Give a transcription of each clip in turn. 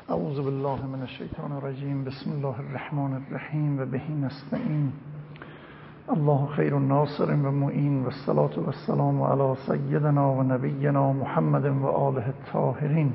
اعوذ بالله من الشیطان الرجیم. بسم الله الرحمن الرحیم و به نستعین. الله خیر ناصر و معین و الصلاة و السلام علی سیدنا و نبینا محمد و آله الطاهرین.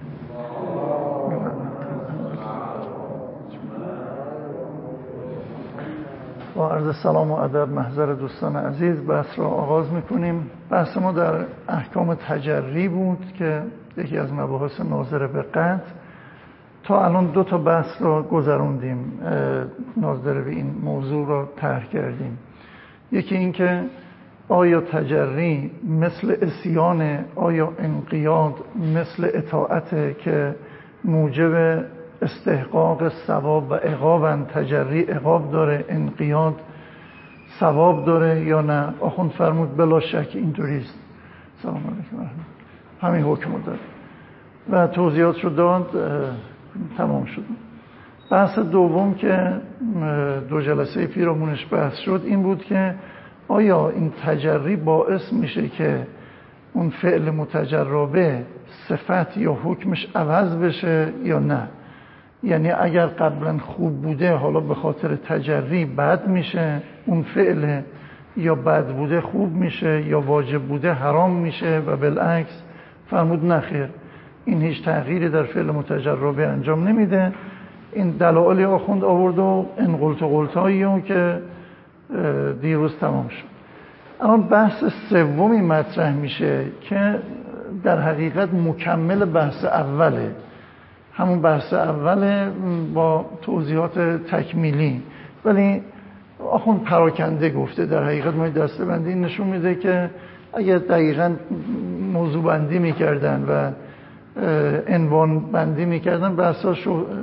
با عرض سلام و ادب محضر دوستان عزیز بحث را آغاز میکنیم. بحث ما در احکام تجری بود که یکی از مباحث ناظر به قطع. تا الان 2 تا بحث را گذروندیم، ناظر به این موضوع را طرح کردیم. یکی این که آیا تجری مثل عصیان، آیا انقیاد مثل اطاعت که موجب استحقاق ثواب و عقاب، تجری عقاب داره، انقیاد ثواب داره یا نه؟ آخوند فرمود بلا شک اینطوریست. سلام علیکم. همین حکم داره و توضیحات رو داد، تمام شد. بحث دوم که 2 جلسه پیرامونش بحث شد این بود که آیا این تجری باعث میشه که اون فعل متجربه صفت یا حکمش عوض بشه یا نه؟ یعنی اگر قبلا خوب بوده حالا به خاطر تجری بد میشه اون فعل، یا بد بوده خوب میشه، یا واجب بوده حرام میشه و بالعکس؟ فرمود نخیر، این هیچ تغییری در فعل متجربه انجام نمیده. این دلایل آخوند آورد و این قلتایی که دیروز تمام شد. الان بحث سومی مطرح میشه که در حقیقت مکمل بحث اوله، همون بحث اوله با توضیحات تکمیلی، ولی آخوند پراکنده گفته. در حقیقت ما دسته‌بندی نشون میده که اگر دقیقاً موضوع بندی میکردن و عنوان بندی میکردن بحثا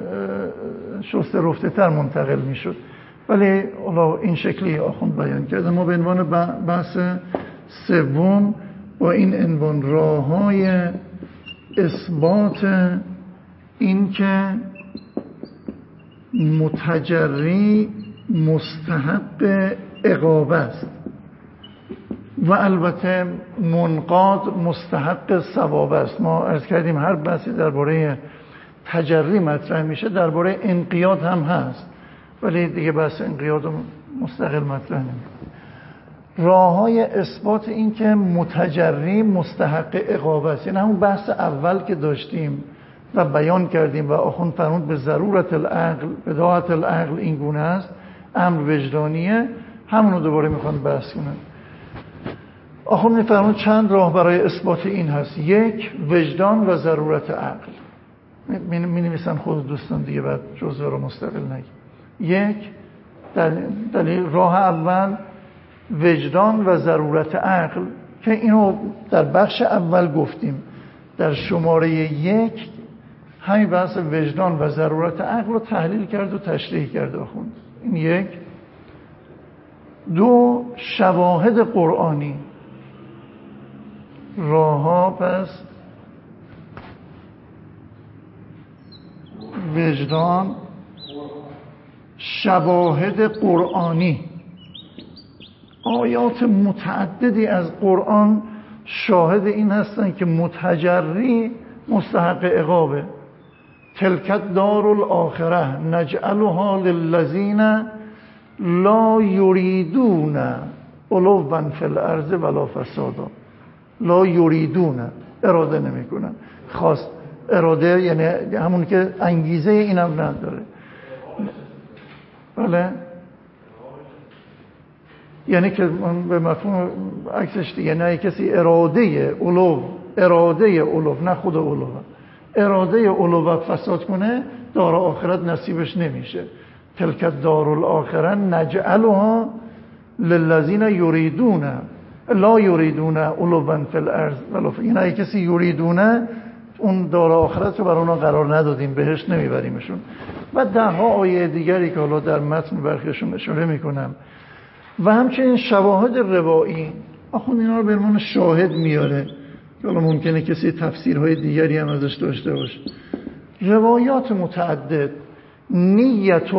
شسته رفته تر منتقل میشد، ولی حالا این شکلی آخوند بیان کرده. ما به عنوان بحث سوم با این عنوان راه‌های اثبات این که متجری مستحق عقاب است و البته منقاد مستحق ثواب است. ما عرض کردیم هر بحثی درباره تجری مطرح میشه درباره انقیاد هم هست، ولی دیگه بحث انقیاد مستقل مطرح نمیشه. راه‌های اثبات این که متجری مستحق عقاب است، یعنی همون بحث اول که داشتیم و بیان کردیم و آخوند فرمود به ضرورت العقل، بداهت العقل این گونه است، امر وجدانیه، همونو دوباره میخوان بحث کنن. آخوند میفرمون چند راه برای اثبات این هست. 1 وجدان و ضرورت عقل. می نویسن خود دوستان دیگه بعد جزء رو مستقل نگیم. 1 دلیل راه اول وجدان و ضرورت عقل که اینو در بخش اول گفتیم. در شماره 1 همین بحث وجدان و ضرورت عقل رو تحلیل کرد و تشریح کرد آخوند. این 1. 2 شواهد قرآنی. راه‌ها پس وجدان، شواهد قرآنی. آیات متعددی از قرآن شاهد این هستن که متجری مستحق عقابه. تلکت دار الاخره نجعلها للذین لا یریدون علوا فی الارض ولا فسادا. لا یریدون، اراده نمیکنن. خواست اراده یعنی همون که انگیزه اینم نداره. بله، یعنی که به مفهوم عکسش دیگه، نه کسی اراده علو نه خود علو، اراده علو فساد کنه دار آخرت نصیبش نمیشه. تلکت دار الاخره نجعلها للذین یریدون لا یریدون علوا فی الارض ولا فسادا. یعنی کسی یریدونه اون دار آخرت رو برای اونا قرار ندادیم، بهش نمیبریمشون. و 10 آیه دیگری که حالا در متن برخیشون اشاره میکنم. و همچنین شواهد روایی. آخوند اینا رو به عنوان شاهد میاره، حالا ممکنه کسی تفسیرهای دیگری هم ازش داشته باشه. روایات متعدد. نیت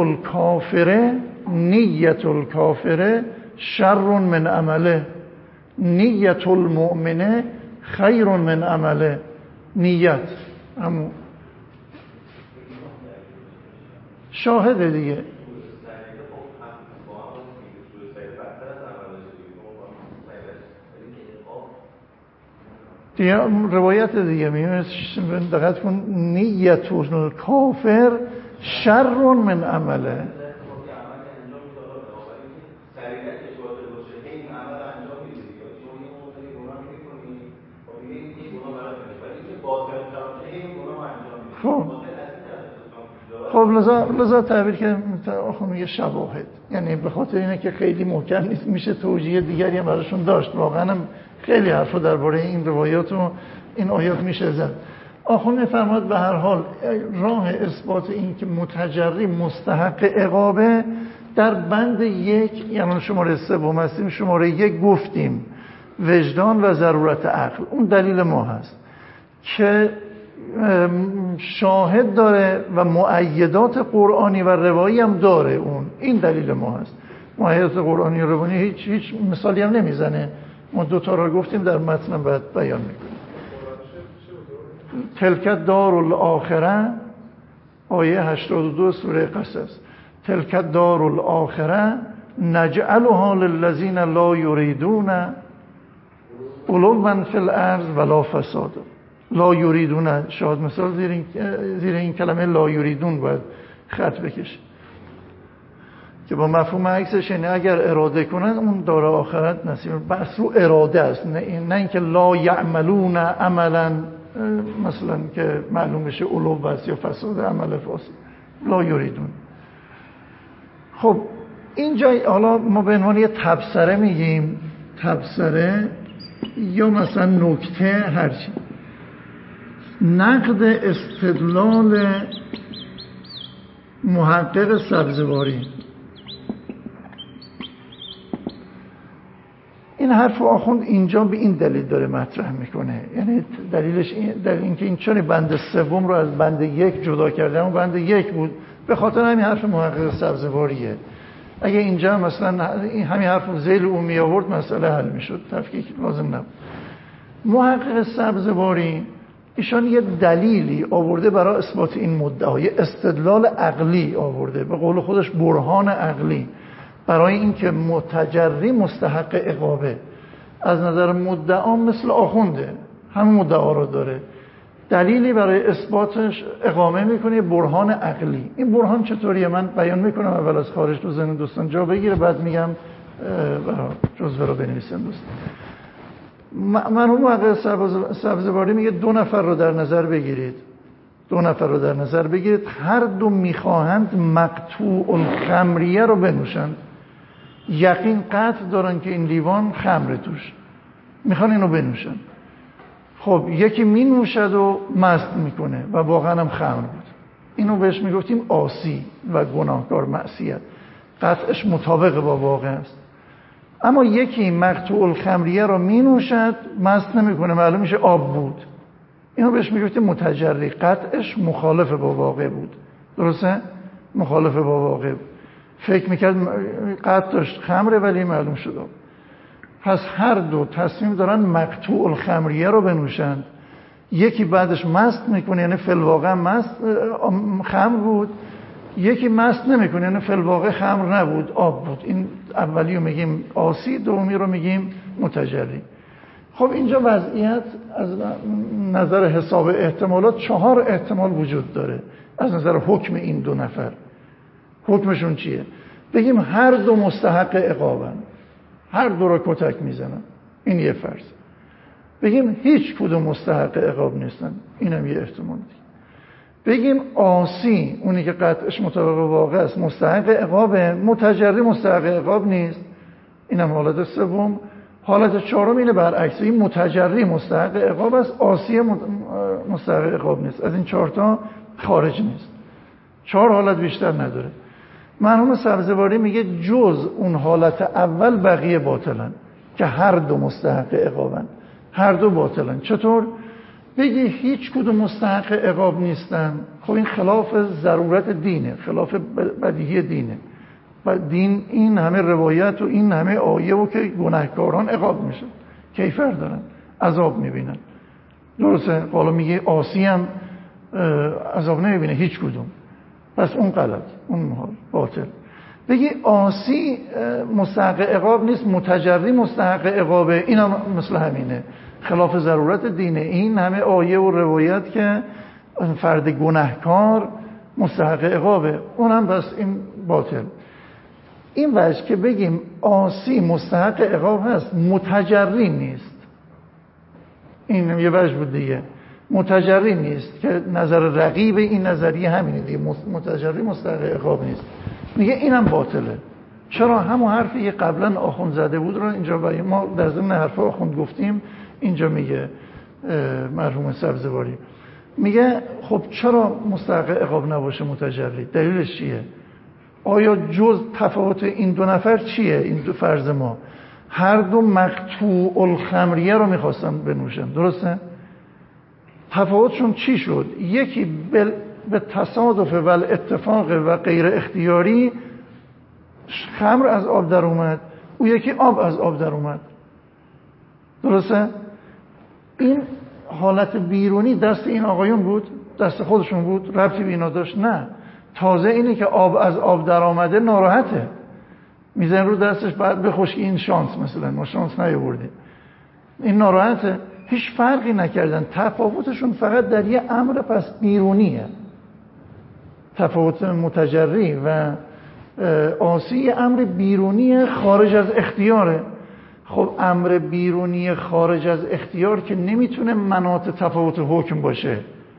الکافره شر من عمله، نیت المؤمنه خیر من عمله. نیت همون شاهده دیگه. دیگه روایت دیگه میگه دقت کن نیت الکافر شر من عمله. خب لذا تعبیر که آخه میگه شواهد، یعنی به خاطر اینه که خیلی محکم نیست، میشه توجیه دیگری هم براشون داشت. واقعا هم خیلی حرفا درباره این روایات و این آیات میشه زد. آخه میفرماد به هر حال راه اثبات این که متجری مستحق عقابه در بند 1، یعنی شماره 3 هستیم، شماره 1 گفتیم وجدان و ضرورت عقل. اون دلیل ما هست که شاهد داره و مؤیدات قرآنی و روایی هم داره. این دلیل ما هست. مؤیدات قرآنی و روایی هیچ مثالی هم نمیزنه. ما 2 تا را گفتیم، در متن بعد بیان میکنیم. تلک دار الاخره، آیه 82 سوره قصص. تلک دار الاخره نجعلها للذین لا یریدون علوا فی الارض ولا فساد. لا یریدون، شاید مثال زیر این کلمه لا یریدون باید خط بکشه که با مفهوم عکسش، یعنی اگر اراده کنن اون دار آخرت نصیب. بس رو اراده است، نه اینکه لا یعملون عملا مثلا که معلوم بشه علو بس یا فساد عمل فاسد. لا یریدون. خب اینجا حالا ما به عنوان یه تبصره میگیم، تبصره یا مثلا نکته، هرچی. نقد استدلال محقق سبزواری. این حرف آخوند اینجا به این دلیل داره مطرح میکنه، یعنی دلیلش اینکه این چون بند 3 رو از بند 1 جدا کرده، اون بند 1 بود، به خاطر همین حرف محقق سبزواریه. اگه اینجا مثلا همین حرف رو ذیل او می آورد مسئله حل میشد، تفکیک لازم نبود. محقق سبزواری ایشان یه دلیلی آورده برای اثبات این مدعای، استدلال عقلی آورده، به قول خودش برهان عقلی، برای اینکه متجری مستحق عقابه. از نظر مدعا مثل آخونده، همه مدعا رو داره، دلیلی برای اثباتش اقامه میکنه، برهان عقلی. این برهان چطوریه؟ من بیان میکنم اول از خارج تو ذهن دوستان جا بگیره، بعد میگم جزوه رو بنویسن دوستان. مرحوم محقق سبزواری میگه 2 نفر رو در نظر بگیرید، 2 نفر رو در نظر بگیرید، هر دو میخواهند مقطوع الخمریه رو بنوشند. یقین قطع دارن که این لیوان خمره توش، میخوان اینو بنوشن. خب یکی مینوشد و مست میکنه و واقعا هم خمر بود، اینو بهش میگفتیم عاصی و گناهکار، معصیت، قطعش مطابق با واقع است. اما یکی مقطوع الخمریه رو مینوشد، مست نمیکنه، معلوم میشه آب بود، اینو بهش میگفتیم متجری، قطعش مخالف با واقع بود. درسته؟ مخالف با واقع بود. فکر میکرد قطع داشت خمره ولی معلوم شد آب. پس هر دو تصمیم دارن مقطوع الخمریه رو بنوشند. یکی بعدش مست میکنه، یعنی فی الواقع مست خمر بود، یکی مست نمیکنه، یعنی فی الواقع خمر نبود، آب بود. این اولی رو میگیم عاصی، دومی رو میگیم متجری. خب اینجا وضعیت از نظر حساب احتمالات 4 احتمال وجود داره. از نظر حکم این 2 نفر حکمشون چیه؟ بگیم هر دو مستحق عقابن، هر دو رو کتک میزنن، این یه فرض. بگیم هیچ کدوم مستحق عقاب نیستن، اینم یه احتمال دیگه. بگیم عاصی، اونی که قطعش مطابق واقع است، مستحق عقابه، متجری مستحق عقاب نیست، اینم حالت سوم. حالت 4 اینه برعکس، این متجری مستحق عقاب است، عاصی مستحق عقاب نیست. از این 4 تا خارج نیست، 4 حالت بیشتر نداره. مرحوم سبزواری میگه جز اون حالت اول بقیه باطلن، که هر دو مستحق عقابن، هر دو باطلن. چطور؟ بگی هیچ کدوم مستحق عقاب نیستن، خب این خلاف ضرورت دینه، خلاف بدیهی دینه. و دین این همه روایت و این همه آیه و که گناهکاران عقاب میشن، کیفر دارن، عذاب میبینن. درسته؟ حالا میگه عاصی هم عذاب نمیبینه هیچ کدوم. پس اون غلط، اون باطل. بگی عاصی مستحق عقاب نیست، متجری مستحق عقابه، این هم مثل همینه، خلاف ضرورت دینه. این همه آیه و روایت که فرد گناهکار مستحق عقابه، اون هم بس این باطل. این وجه که بگیم عاصی مستحق عقاب هست، متجری نیست، این یه وجه بود دیگه. متجری نیست که نظر رقیب این نظریه همینه دیگه، متجری مستحق عقاب نیست. میگه اینم باطله. چرا؟ همون حرفی که قبلا آخوند زده بود رو اینجا برای ما در ضمن حرف آخوند گفتیم، اینجا میگه مرحوم سبزواری، میگه خب چرا مستحق عقاب نباشه متجری؟ دلیلش چیه؟ آیا جز تفاوت این دو نفر چیه؟ این دو فرض ما هر دو مقطوع الخمریه رو میخواستن بنوشن، درسته؟ تفاوتشون چی شد؟ یکی به تصادف و اتفاق و غیر اختیاری خمر از آب در اومد، او یکی آب از آب در اومد، درسته؟ این حالت بیرونی دست این آقایون بود؟ دست خودشون بود؟ ربطی به اینا داشت؟ نه. تازه اینه که آب از آب در آمده ناراحته، میزن رو دستش بعد بخوش این شانس، مثلا ما شانس نیاوردیم، این ناراحته. هیچ فرقی نکردن، تفاوتشون فقط در یه امر پس بیرونیه. تفاوت متجری و عاصی امر بیرونی خارج از اختیاره. خب امر بیرونی خارج از اختیار که نمیتونه مناط تفاوت حکم باشه.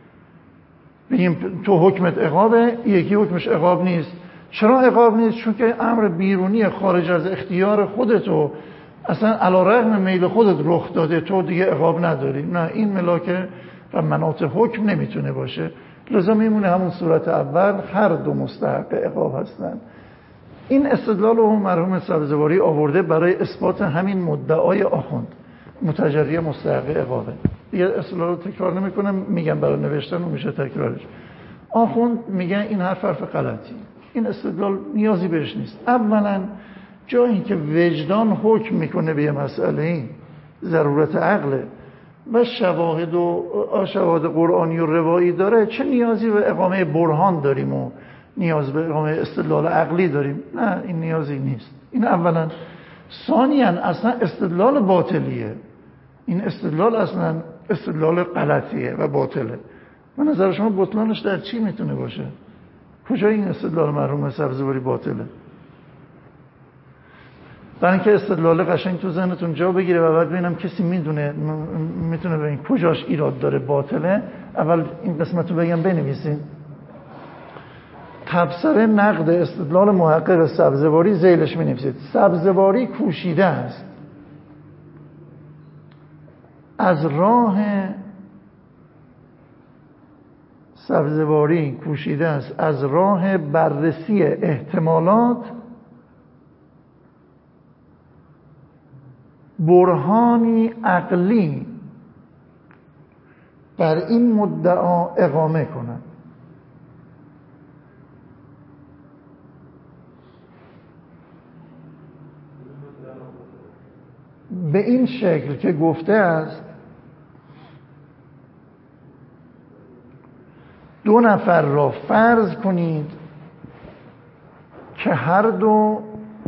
بگیم تو حکمت عقابه، یکی حکمش عقاب نیست. چرا عقاب نیست؟ چون که امر بیرونی خارج از اختیار خودتو اصلا علی رغم میل خودت رخ داده، تو دیگه عقاب نداری. نه، این ملاکه و مناط حکم نمیتونه باشه، لذا میمونه همون صورت اول، هر دو مستحق عقاب هستن. این استدلال رو مرحوم سبزواری آورده برای اثبات همین مدعای آخوند، متجری مستحق عقابه. دیگه استدلال رو تکرار نمیکنم، میگم برای نوشتن و میشه تکرارش. آخوند میگن این حرف غلطی، این استدلال نیازی بهش نیست. اولا جایی که وجدان حکم میکنه به یه مسئله، ضرورت عقله و شواهد قرآنی و روایی داره، چه نیازی به اقامه برهان داریم و نیاز به اقامه استدلال عقلی داریم؟ نه، این نیازی نیست. این اولا. ثانیاً اصلا استدلال باطلیه، این استدلال اصلا استدلال غلطیه و باطله. به نظر شما بطلانش در چی میتونه باشه؟ کجا این استدلال مرحوم سبزواری باطله؟ برای اینکه استدلال قشنگ تو ذهنتون جا بگیره و بعد ببینم کسی میتونه ببین کجاش ایراد داره باطله، اول این قسمت رو بگم بنویسین. تبصره نقد استدلال محقق سبزواری، ذیلش می‌نویسید سبزواری کوشیده است از راه بررسی احتمالات برهانی عقلی بر این مدعا اقامه کند. به این شکل که گفته است دو نفر را فرض کنید که هر دو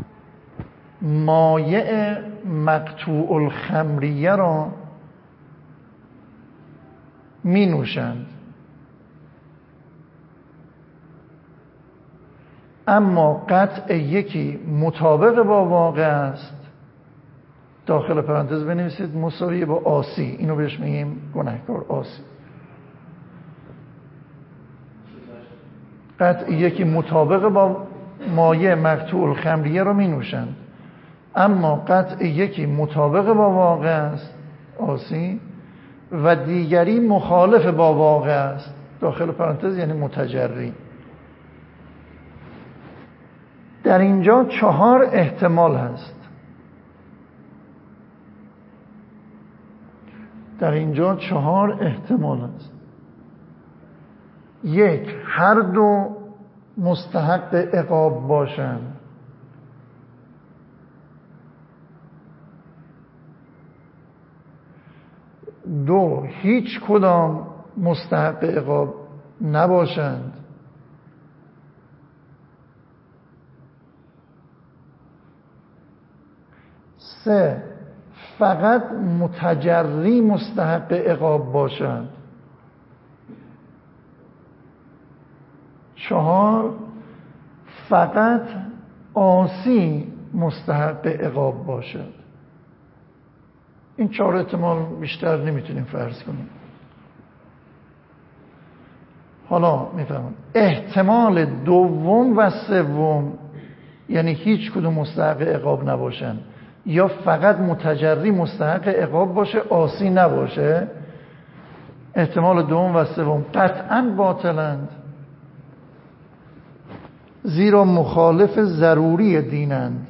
مایع مقطوع الخمریه را می نوشند، اما قطع یکی مطابق با واقع است، داخل پرانتز بنویسید مساوی با عاصی، اینو بهش میگیم گناهکار عاصی. قطع یکی مطابق با مایع مقطوع الخمریه را می نوشند، اما قطع یکی مطابق با واقع است عاصی و دیگری مخالف با واقع است، داخل پرانتز یعنی متجری. در اینجا 4 احتمال هست. یک، هر دو مستحق عقاب باشند. 2، هیچ کدام مستحق عقاب نباشند. 3 فقط متجری مستحق عقاب باشد. 4 فقط عاصی مستحق عقاب باشد. این 4 احتمال بیشتر نمیتونیم فرض کنیم. حالا میفهمم احتمال دوم و سوم، یعنی هیچ کدوم مستحق عقاب نباشن یا فقط متجری مستحق عقاب باشه عاصی نباشه، احتمال دوم و سوم قطعاً باطلند، زیرا مخالف ضروری دینند.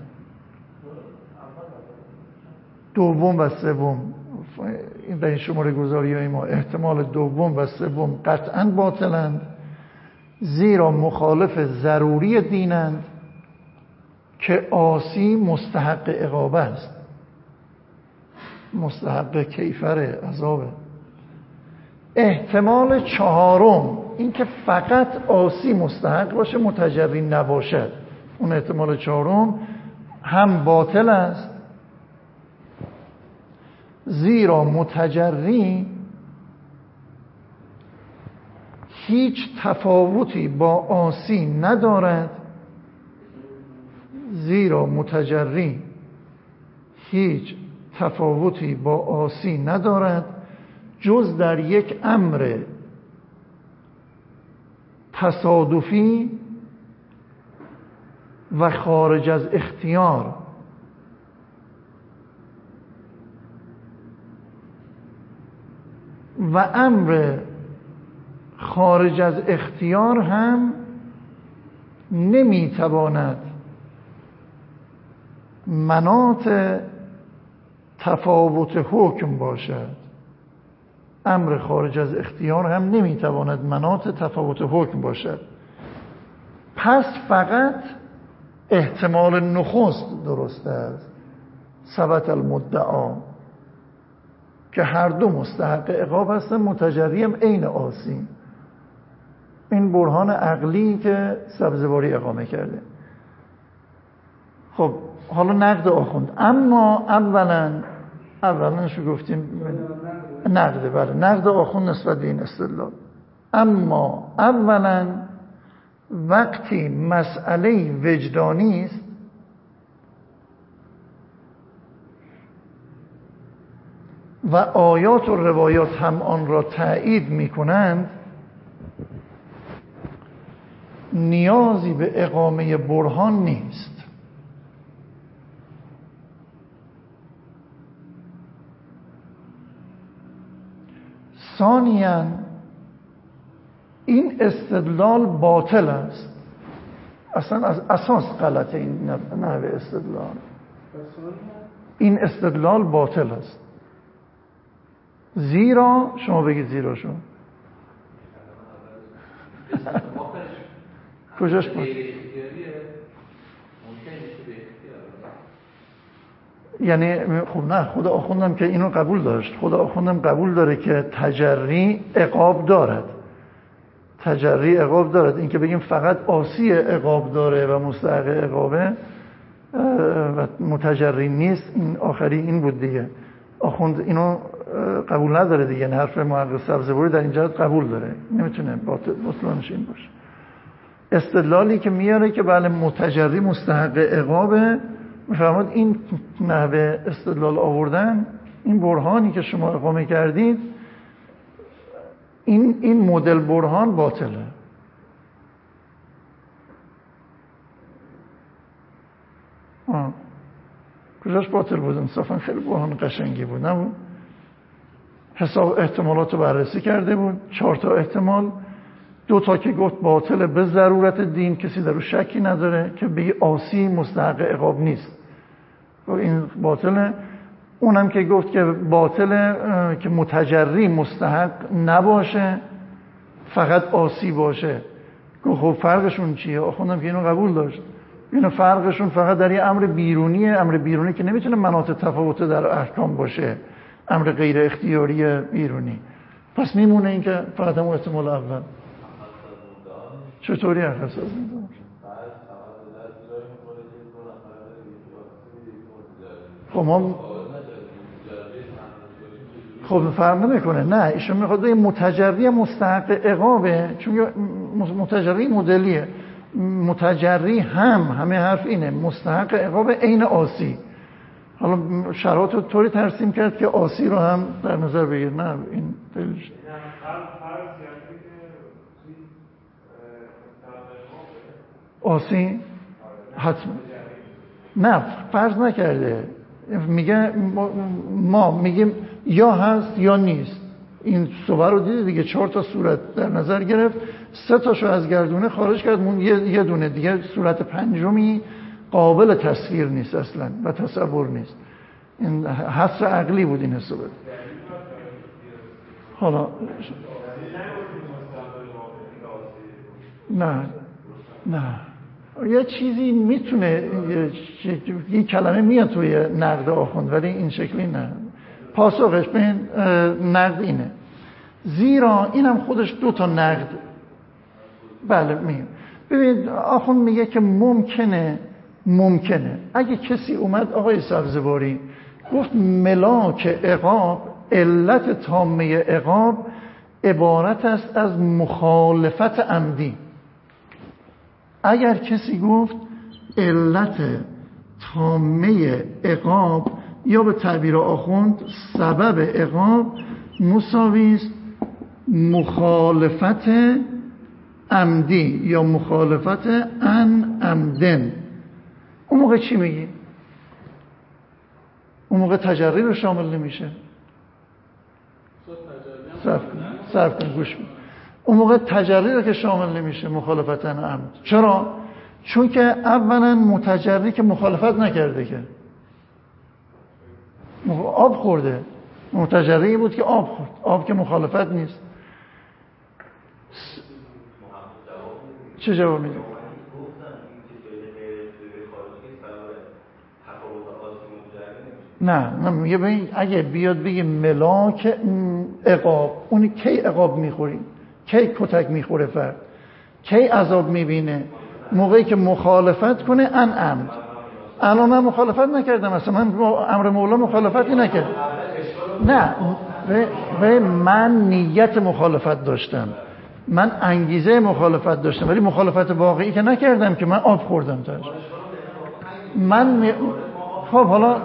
دوم و سوم این در این شماره گذاری های ما احتمال دوم و سوم قطعاً باطلند، زیرا مخالف ضروری دینند که عاصی مستحق عقاب است، مستحق کیفر عذابه. احتمال چهارم این که فقط عاصی مستحق باشه متجری نباشد، اون احتمال چهارم هم باطل است، زیرا متجری هیچ تفاوتی با عاصی ندارد، زیرا متجری هیچ تفاوتی با عاصی ندارد جز در یک امر تصادفی و خارج از اختیار. و امر خارج از اختیار هم نمیتواند مناط تفاوت حکم باشد. امر خارج از اختیار هم نمیتواند مناط تفاوت حکم باشد. پس فقط احتمال نخست درست است، ثبت المدعا، که هر دو مستحق عقاب هستن، متجری هم عین عاصی. این برهان عقلی که سبزواری اقامه کرده. خب حالا نقد آخوند. اما اولا شو گفتیم نقده، بله، نقد آخوند نسبت به این استدلال. اما اولا وقتی مسئله وجدانی است و آیات و روایات هم آن را تأیید می کنند، نیازی به اقامه برهان نیست. ثانیاً این استدلال باطل است، اصلا از اساس غلطه. این نحوه استدلال، این استدلال باطل است. زیرا شما بگید زیرا شما کجاش بود؟ یعنی خب نه، خود آخوندم که اینو قبول داشت. خود آخوندم قبول داره که تجری عقاب دارد، تجری عقاب دارد. این که بگیم فقط عاصی عقاب داره و مستحق عقابه و متجری نیست، این آخری این بود دیگه. آخوند اینو قبول نداره دیگه. این حرف محقق سبزواری در اینجا قبول داره، نمیتونه بطلانش این باشه. استدلالی که میاره که بله متجری مستحق عقابه، میفرماد این نحوه استدلال آوردن، این برهانی که شما اقامه کردید، این مدل برهان باطله. کجاش باطل بود؟ انصافا خیلی برهان قشنگی بود، نبود؟ حساب احتمالات رو بررسی کرده بود، 4 تا احتمال، 2 تا که گفت باطله به ضرورت دین، کسی در رو شکی نداره که به عاصی مستحق عقاب نیست، این باطله. اونم که گفت که باطله که متجری مستحق نباشه، فقط عاصی باشه. گفت خب فرقشون چیه؟ آخوندم که اینو قبول داشت. اینو فرقشون فقط در یه امر بیرونیه، امر بیرونی که نمیتونه مناط تفاوت در احکام باشه، امر غیر اختیاری بیرونی. پس میمونه این که فقط هم احتمال اول. چطوری اخصاص میدونم؟ خب ما خب فرق نمیکنه. نه ایشون میخواد بگه متجری مستحق عقابه، چون متجری مدلیه. متجری همه حرف اینه، مستحق عقاب عین عاصی. حالا شرایط رو طوری ترسیم کرد که عاصی رو هم در نظر بگیر. نه این دلیلش عاصی حتما نه فرض نکرده، میگه ما میگیم یا هست یا نیست. این صور رو دیدی دیگه، 4 تا صورت در نظر گرفت، 3 تاشو از گردونه خارج کرد، مون یه دونه دیگه صورت پنجمی قابل تصویر نیست اصلا و تصور نیست. این حصر عقلی بود این حسابه. حالا نه یه چیزی میتونه، یه کلمه میاد توی نقد آخوند، ولی این شکلی نه. پاسخش به این نقد اینه، زیرا اینم خودش 2 تا نقد. بله میگم ببینید آخوند میگه که ممکنه اگه کسی اومد آقای سبزواری گفت ملاک عقاب، علت تامه عقاب عبارت است از مخالفت عمدی. اگر کسی گفت علت تامه عقاب یا به تعبیر آخوند سبب عقاب مساوی است مخالفت عمدی یا مخالفت عن عمدن، اون موقع چی میگی؟ اون موقع تجری رو شامل نمیشه. صرف کن گوش کن. اون موقع تجری رو که شامل نمیشه مخالفت عن عمد. چرا؟ چون که اولا متجری که مخالفت نکرده، که آب خورده، متجری بود که آب خورد، آب که مخالفت نیست. چه جواب میده؟ نه میگه ببین اگه بیاد بگه ملاک عقاب، اون کی عقاب میخوری؟ کی کتک میخوره فرد؟ کی عذاب میبینه؟ موقعی که مخالفت کنه عن عمد. الان من مخالفت نکردم، اصلا من امر مولا مخالفتی نکردم. نه من نیت مخالفت داشتم، من انگیزه مخالفت داشتم، ولی مخالفت واقعی که نکردم که من آب خوردم تاش. خب حالا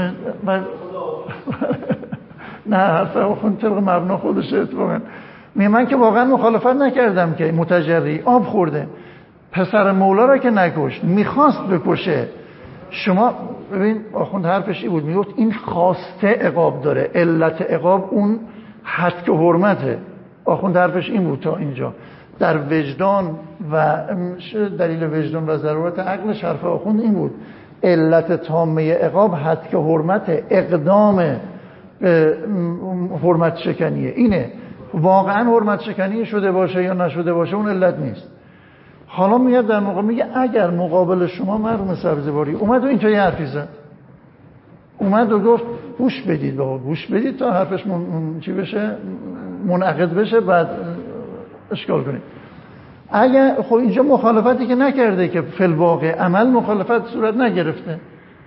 نه حرف خود طبق مبنا خودشه اتفاقا. من که واقعا مخالفت نکردم که متجری آب خورده، پسر مولا را که نکشت، میخواست بکشه. شما ببین آخوند حرفش این بود، میگفت این خواسته عقاب داره، علت عقاب اون حد که حرمته. آخوند حرفش این بود تا اینجا. در وجدان و دلیل وجدان و ضرورت عقلش حرف آخوند این بود، علت تامه عقاب حد که حرمته، اقدام حرمت شکنیه. اینه واقعا حرمت شکنی شده باشه یا نشده باشه اون علت نیست. حالا میاد در موقع میگه اگر مقابل شما مرحوم سبزواری اومد و اینطوری حرفی زد، اومد و گفت گوش بدید، بابا گوش بدید تا حرفش چی بشه، منعقد بشه، بعد اشکال کنید. اگر خب اینجا مخالفتی که نکرده، که فی الواقع عمل مخالفت صورت نگرفته،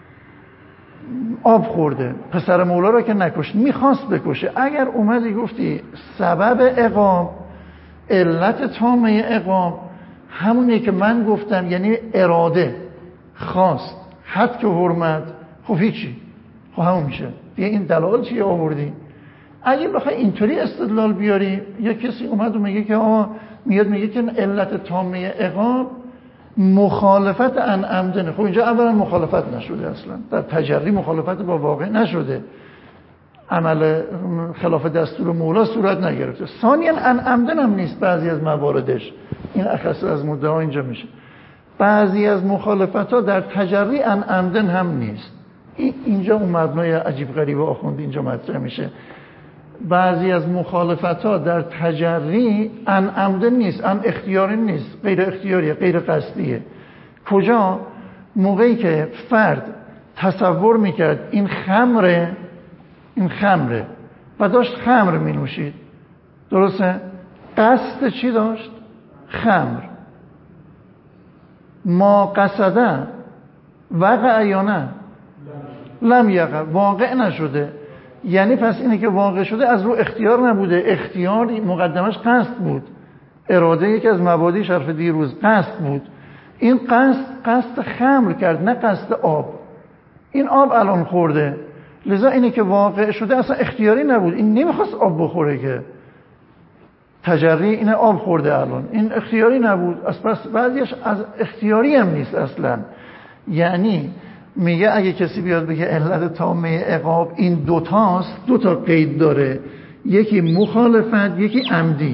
آب خورده، پسر مولا را که نکشت، میخواست بکشه. اگر اومدی گفتی سبب عقاب، علت تامه عقاب همونی که من گفتم، یعنی اراده، خواست، حد که حرمت، خب هیچی، خب همون میشه دیگه. این دلایل چی آوردی؟ اگه بخوای اینطوری استدلال بیاری، یا کسی اومد و میگه که میاد میگه که علت تامه عقاب مخالفت عن عمدن، خب اینجا اولا مخالفت نشده، اصلا در تجری مخالفت با واقع نشده، عمل خلاف دستور مولا صورت نگرفته. ثانیاً عن عمدن هم نیست بعضی از مواردش، این اخص از مدعا اینجا میشه. بعضی از مخالفت ها در تجری عن عمدن هم نیست. اینجا اون مبنای عجیب غریب آخوند اینجا مطرح میشه. بعضی از مخالفت ها در تجری عن عمدن نیست، عن اختیاری نیست، غیر اختیاریه، غیر قصدیه. کجا؟ موقعی که فرد تصور میکرد این خمره و داشت خمر می نوشید، درسته؟ قصد چی داشت؟ خمر. ما قصده وقع یا نه؟ لم یقع، واقع نشده. یعنی پس اینه که واقع شده از رو اختیار نبوده، اختیار مقدمش قصد بود، اراده یکی از مبادی شرف دیروز قصد بود. این قصد خمر کرد، نه قصد آب. این آب الان خورده، لذا اینه که واقع شده اصلا اختیاری نبود، این نمیخواست آب بخوره که تجری این آب خورده الان، این اختیاری نبود. پس بعضیش از اختیاری هم نیست اصلا. یعنی میگه اگه کسی بیاد بگه علت تامه عقاب این دوتاست، دوتا قید داره، یکی مخالفت، یکی عمدی.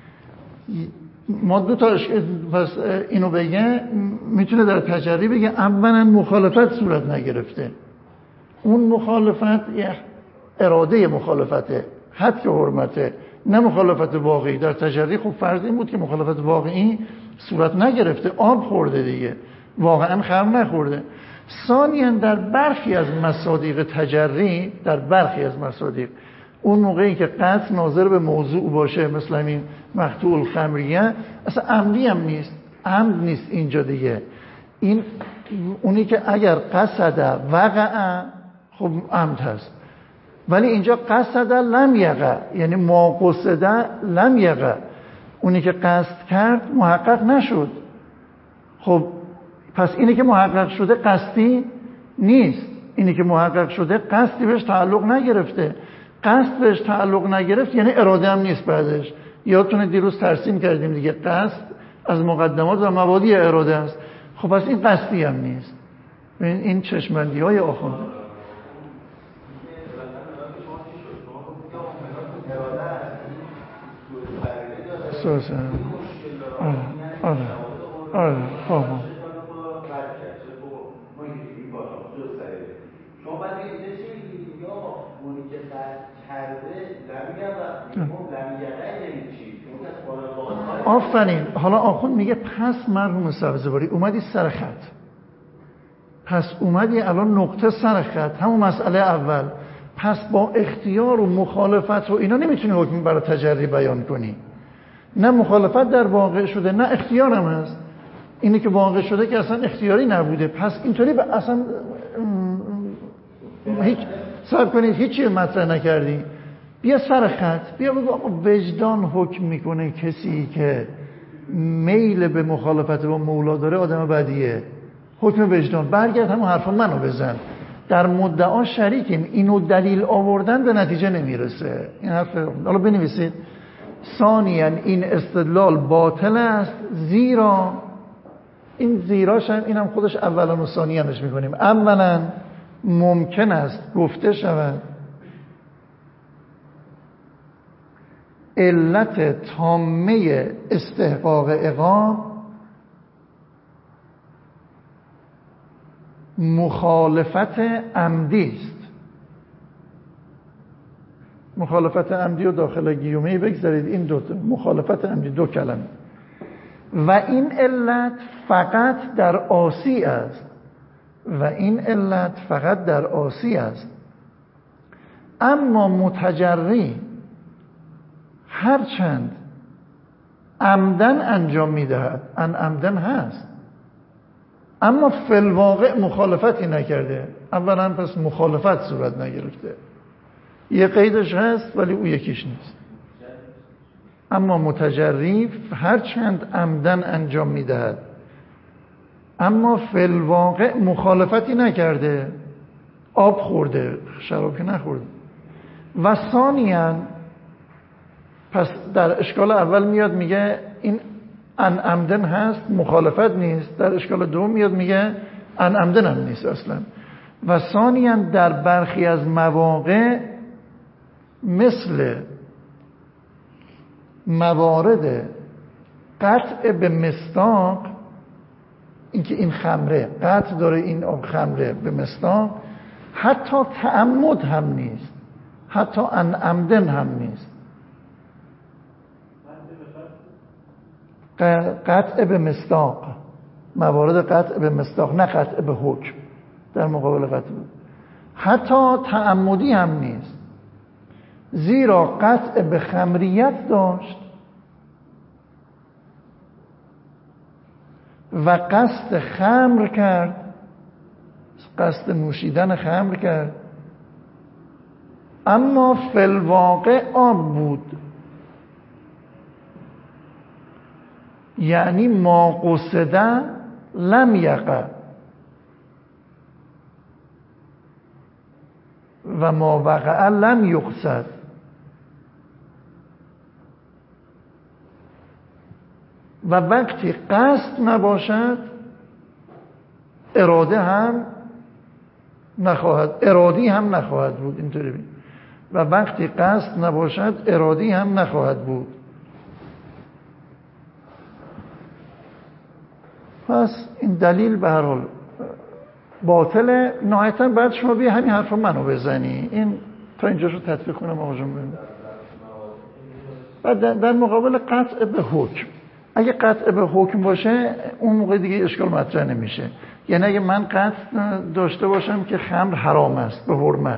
ما دوتا پس اینو بگه میتونه در تجری بگه اولا مخالفت صورت نگرفته، اون مخالفت یه اراده مخالفته، حد که حرمته، نه مخالفت واقعی. در تجری خب فرض این بود که مخالفت واقعی صورت نگرفته، آب خورده دیگه، واقعا خمر نخورده. ثانیاً در برخی از مصادیق تجری، در برخی از مصادیق اون موقعی که قطع ناظر به موضوع باشه، مثل همین مقطوع الخمریه، اصلا عمدی هم نیست، عمد نیست اینجا دیگه. این اونی که اگر قصد وقع خب عمد هست، ولی اینجا قصد لم یقع، یعنی ما قصد لم یقع، اونی که قصد کرد محقق نشد. خب پس اینی که محقق شده قصدی نیست، اینی که محقق شده قصدی بهش تعلق نگرفته. قصد بهش تعلق نگرفت یعنی اراده هم نیست بعدش. یادتونه دیروز ترسیم کردیم دیگه، قصد از مقدمات و مبادی اراده است. خب پس این قصدی هم نیست. این چشمندی های آخونده. آره خب شما باید اینجا چی بگید یا اونی که قصد کرده لمیقه یعنی چی؟ آفرین. حالا آخوند میگه پس مرحوم سبزواری اومدی سر خط، پس اومدی الان نقطه سر خط، همون مسئله اول. پس با اختیار و مخالفت و اینا نمیتونی حکم برای تجری بیان کنی. نه مخالفت در واقع شده، نه اختیار هم هست. اینی که واقع شده که اصلا اختیاری نبوده، پس اینطوری اصلا هیچ صبر کنید، هیچی مطرح نکردی. بیا سر خط، بیا بگو آقا وجدان حکم میکنه کسی که میل به مخالفت با مولا داره آدم بدیه. حکم وجدان. برگرد همون حرفا منو بزن. در مدعا شریکیم، اینو دلیل آوردن به نتیجه نمیرسه. این حرف حالا بنویسید. ثانیاً این استدلال باطل است، زیرا این زیراش هم اینم خودش اولا و ثانیانش میکنیم. اولا ممکن است گفته شود علت تامه استحقاق عقاب مخالفت عمدی است. مخالفت عمدی رو داخل گیومه بگذارید، این دو مخالفت عمدی دو کلمه. و این علت فقط در عاصی است، و این علت فقط در عاصی است. اما متجری هرچند عمدن انجام میدهد، عمدن هست، اما فی الواقع مخالفتی نکرده. اولا پس مخالفت صورت نگرفته، یه قیدش هست ولی او یکیش نیست. اما متجری هرچند عمدن انجام میدهد، اما فی الواقع مخالفتی نکرده، آب خورده، شراب که نخورده. و ثانیاً پس در اشکال اول میاد میگه این ان عمدن هست، مخالفت نیست. در اشکال دوم میاد میگه ان عمدن هم نیست اصلا. و ثانیاً در برخی از مواقع مثل موارد قطع به مصداق، اینکه این خمره قطع داره، این آب خمره به مصداق، حتی تعمد هم نیست، حتی ان عمدن هم نیست. قطع به مصداق، موارد قطع به مصداق، نه قطع به حکم در مقابل قطع به، حتی تعمدی هم نیست. زیرا قطع به خمریت داشت و قصد خمر کرد، قصد نوشیدن خمر کرد، اما فی الواقع آب بود. یعنی ما قصده لم یقع و ما وقع لم یقصد. و وقتی قصد نباشد اراده هم نخواهد، ارادی هم نخواهد بود. اینطوری بید. و وقتی قصد نباشد ارادی هم نخواهد بود. پس این دلیل به هر حال باطله. نهایتا بعد شما بیا همین حرف رو منو بزنی، این تا اینجاش رو تطبیق کنم آقا جون ببین. بعد در مقابل قطع به حکم، اگه قطع به حکم باشه اون موقع دیگه اشکال مطرح نمیشه. یعنی اگه من قطع داشته باشم که خمر حرام است به حرمت،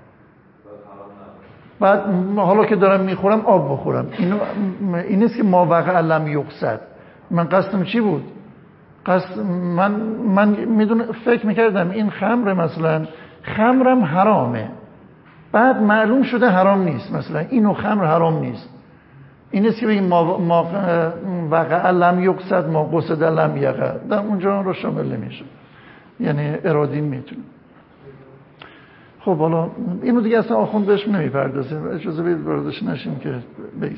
بعد حالا که دارم میخورم آب بخورم، این نیست که ما وقع لم یقصد. من قصدم چی بود؟ قصد من میدونم فکر میکردم این خمر، مثلا خمرم حرامه، بعد معلوم شده حرام نیست، مثلا اینو خمر حرام نیست. این نیست که بگیم ما وقع لم یقصد ما قصد لم یقع، در اونجا رو شامل نمیشه، یعنی ارادی میتونه. خب حالا اینو دیگه اصلا آخوند بهش نمیپردازیم، اجازه بدید واردش نشیم که بگیم.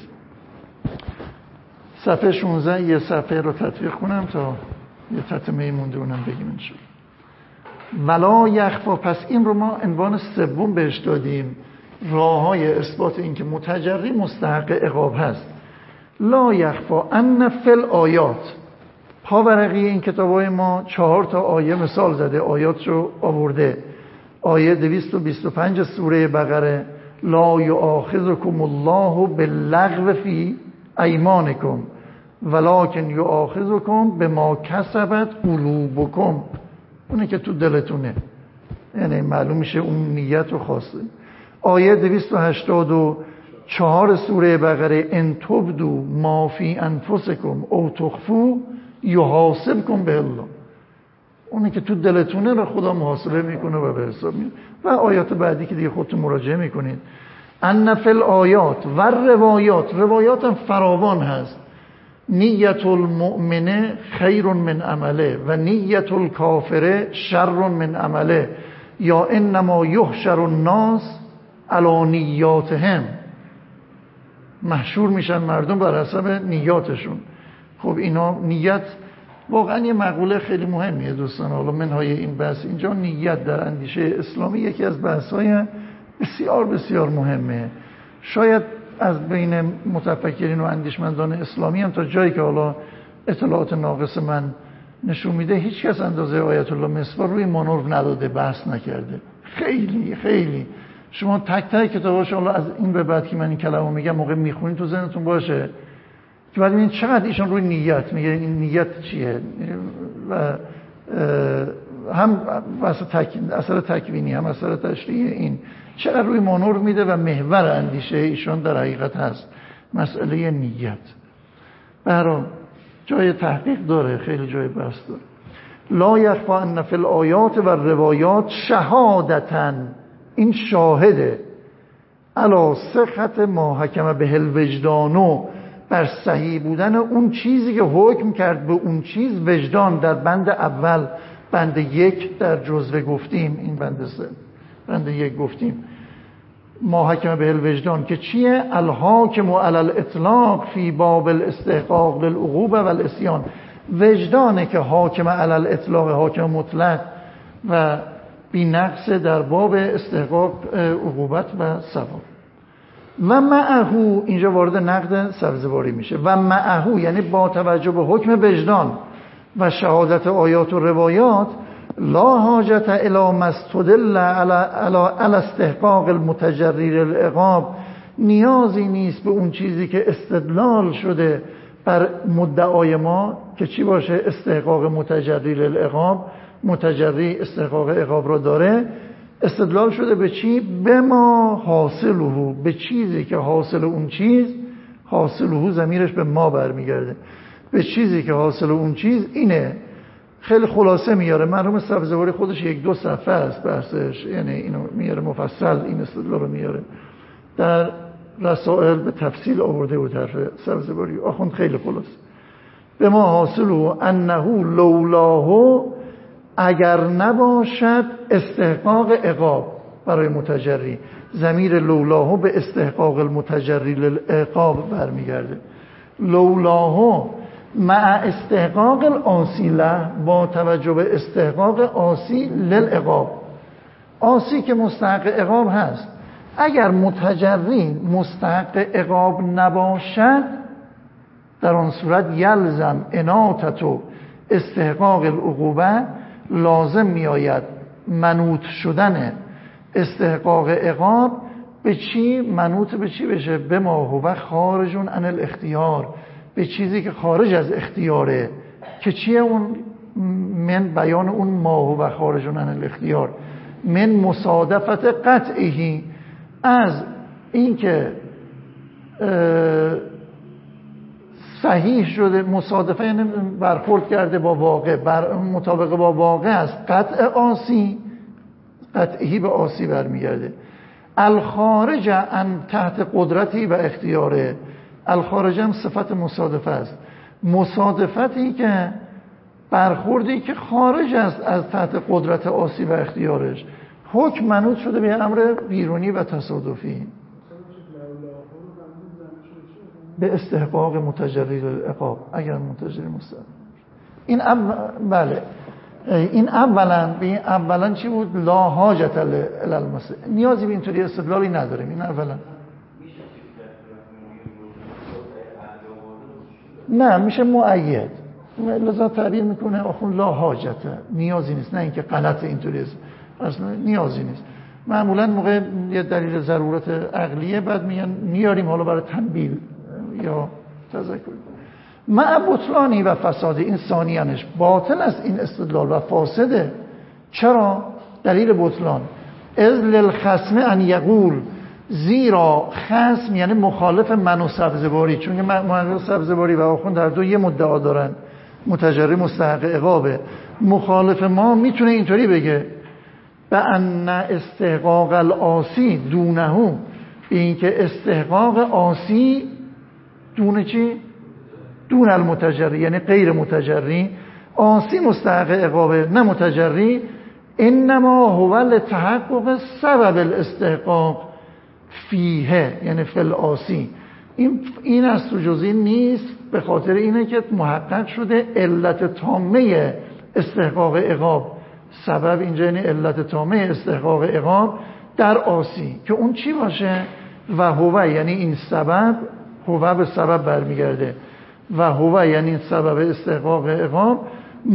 صفحه 16 یه صفحه رو تطبیق کنم تا یه تتمه مونده اونم بگیم انشاءالله. ولا یخفا، پس این رو ما عنوان سوم بهش دادیم، راه‌های اثبات این که متجری مستحق عقاب هست. لا یخفا ان فی الآیات، پاورقی این کتابای ما 4 تا آیه مثال زده، آیات رو آورده. آیه 225 سوره بقره، لا یؤاخذکم الله باللغو فی ایمانکم ولکن یؤاخذکم بما کسبت قلوبکم، اونه که تو دلتونه، یعنی معلوم میشه اون نیت رو خواسته. آیه 284 سوره بقره، ان تبدوا ما فی انفسکم او تخفوا یحاسبکم به الله، اونه که تو دلتونه رو خدا محاسبه میکنه و به حساب میاره. و آیات بعدی که دیگه خودتون مراجعه میکنید. ان فی الآیات و روایات، روایات هم فراوان هست. نیت المؤمن خیر من عمله و نیت الکافر شر من عمله، یا انما یحشر الناس علی نیاتهم، محشور میشن مردم بر حسب نیاتشون. خب اینا نیت واقعا یه مقوله خیلی مهمیه دوستان. حالا منهای این بحث اینجا، نیت در اندیشه اسلامی یکی از بحث‌های بسیار بسیار مهمه. شاید از بین متفکرین و اندیشمندان اسلامی هم تا جایی که حالا اطلاعات ناقص من نشون میده، هیچ کس اندازه آیت الله مصباح روی مانور نداده، بحث نکرده. خیلی خیلی شما تک تک کتاباش حالا از این به بعد که من این کلمو میگم موقع میخونید تو ذهنتون باشه که بعد ببینید چقدر ایشون روی نیت میگه، این نیت چیه، و هم اثر تکوینی هم اثر تشریعی، این چقدر روی مانور میده و محور اندیشه ایشون در حقیقت هست مسئله نیت. برای جای تحقیق داره، خیلی جای بحث داره. لا یخفا ان فی الآیات و روایات شهادتاً، این شاهده علی صحت ما حکم به الوجدانو، بر صحیح بودن اون چیزی که حکم کرد به اون چیز وجدان. در بند اول، بند 1 در جزوه گفتیم، این بند 3 بند 1 گفتیم ما حکم به الوجدان که چیه؟ الحاکم علی الاطلاق فی باب الاستحقاق للعقوبه و الاسیان، وجدانه که حاکم علی الاطلاق، حاکم مطلق و بی نقص در باب استحقاق عقوبت و ثواب. و معهو، اینجا وارد نقد سبزواری میشه، و معهو یعنی با توجه به حکم وجدان و شهادت آیات و روایات، لا حاجت الی مستدل علی استحقاق المتجری للعقاب، نیازی نیست به اون چیزی که استدلال شده بر مدعای ما که چی باشه؟ استحقاق متجری للعقاب، متجری استحقاق عقاب را داره. استدلال شده به چی؟ به ما حاصله، به چیزی که حاصل اون چیز، حاصله ضمیرش به ما برمیگرده، به چیزی که حاصل اون چیز اینه. خیلی خلاصه میاره. مرحوم سبزواری خودش 1-2 صفحه است بحثش، یعنی اینو میاره مفصل، این استدلال رو میاره در رسائل به تفصیل آورده بود حرف سبزواری. آخوند خیلی خلاصه. به ما حاصله انه لولاه، اگر نباشد استحقاق عقاب برای متجری. ضمیر لولاه به استحقاق المتجری للعقاب برمیگرده. لولاه مع استحقاق العاصی له، با توجه به استحقاق عاصی للعقاب. عاصی که مستحق عقاب هست، اگر متجری مستحق عقاب نباشد، در آن صورت یلزم اناطت و استحقاق العقوبه، لازم میآید منوط شدن استحقاق عقاب به چی؟ منوط به چی بشه؟ به ما هو خارج عن الاختیار، به چیزی که خارج از اختیاره. که چیه اون؟ من بیان اون ما هو خارج عن الاختیار، من مصادفت قطعی، از اینکه صحیح شده، مصادفه یعنی برخورد کرده با واقع، مطابق با واقع است. قطع عاصی، قطعی به عاصی برمیگرده. الخارج عن تحت قدرتی و اختیاره. الخارج هم صفت مصادفه است، مصادفتی که برخوردی که خارج است از تحت قدرت عاصی و اختیارش. حکم منوط شده به امر بیرونی و تصادفی، به استحقاق متجری للعقاب. اگر متجری مستحق این بله، این اولا چی بود؟ لا حاجت للمسئله، نیازی به اینطوری استدلالی نداریم. این اولا نه میشه مؤید، لذا تعبیر میکنه آخون لا حاجت، نیازی نیست. نه اینکه غلط اینطوری است، اصلا نیازی نیست. معمولا موقع یه دلیل ضرورت عقلیه بعد میاریم حالا برای تنبیل یا تذکر. مع بطلانی و فساد، این ثانیانش باطل است این استدلال و فاسده. چرا؟ دلیل بطلان از للخصم ان یقول، زیرا خصم یعنی مخالف من و سبزواری، چون من و سبزواری و آخوند در دو یه مدعا دارن، متجری مستحق عقابه. مخالف ما میتونه اینطوری بگه به ان استحقاق العاصی دونه، این که استحقاق عاصی دونه چی؟ دون المتجری، یعنی غیر متجری. عاصی مستحق عقابه نه متجری. انما هو لتحقق سبب الاستحقاق فیه، یعنی فی العاصی. این از تو جزئی نیست، به خاطر اینه که محقق شده علت تامه استحقاق عقاب. سبب اینجا یعنی علت تامه استحقاق عقاب در عاصی، که اون چی باشه؟ و هو یعنی این سبب، هو به سبب برمیگرده، و هو یعنی سبب استحقاق عقاب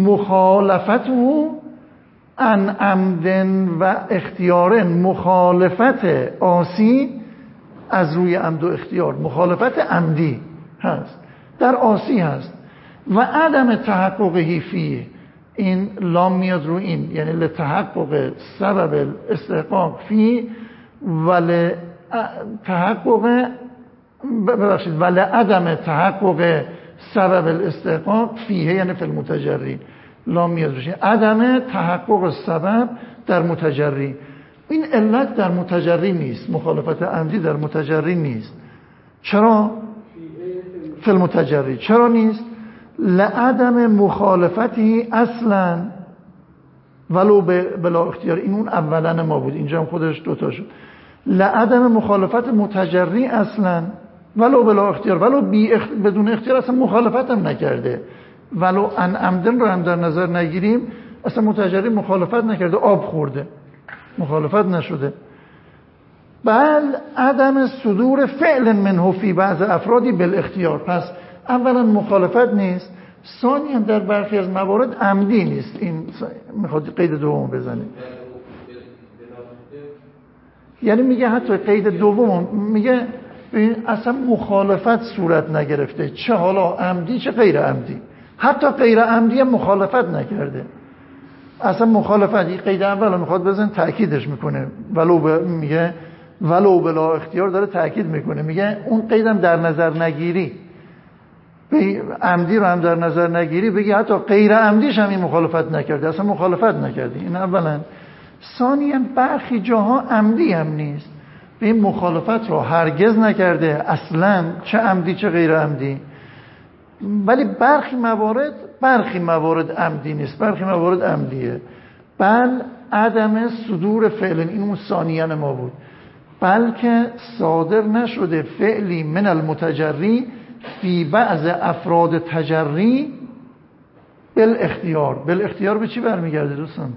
مخالفته عن عمد و اختیار، مخالفت عاصی از روی عمد و اختیار، مخالفت عمدی هست در عاصی هست. و عدم تحققی فیه، این لام میاد رو این، یعنی لتحقق سبب استحقاق فیه و تحقق ولی عدم تحقق سبب الاستحقاق فیه، یعنی فی المتجری. لام میاد روش عدم تحقق سبب در متجری. این علت در متجری نیست، مخالفت عمدی در متجری نیست. چرا؟ فی المتجری. چرا نیست؟ لعدم مخالفتی اصلا ولو بلا اختیار. این اون اولا ما بود، اینجا هم خودش دوتا شد. لعدم مخالفت متجری اصلا ولو بلا اختیار، ولو بدون اختیار اصلا مخالفت هم نکرده، ولو ان عمدن رو هم در نظر نگیریم، اصلا متجری مخالفت نکرده، آب خورده، مخالفت نشده. بل عدم صدور فعل منه فی بعض افرادی بالاختیار. پس اولا مخالفت نیست، ثانیا در برخی از موارد عمدی نیست. این میخواد قید دوم بزنه، یعنی میگه حتی قید دوم میگه اصلا مخالفت صورت نگرفته، چه حالا عمدی چه غیر عمدی. حتی غیر عمدی هم مخالفت نکرده، اصلا مخالفت. این قید اول میخواد بزن تأکیدش میکنه، میگه ولو بلا اختیار داره تأکید میکنه، میگه اون قیدم در نظر نگیری، عمدی رو هم در نظر نگیری، بگی حتی غیر عمدیش هم این مخالفت نکرده، اصلا مخالفت نکردی. این اولا. ثانیاً برخی جاها عمدی هم نیست، به این مخالفت رو هرگز نکرده اصلا، چه عمدی چه غیر عمدی. ولی برخی موارد عمدی نیست، برخی موارد عمدیه. بل عدم صدور فعل، این اون ثانیاً ما بود، بلکه صادر نشده فعلی من المتجری فی بعض افراد تجری بالاختیار. بالاختیار به چی برمیگرده دوستان؟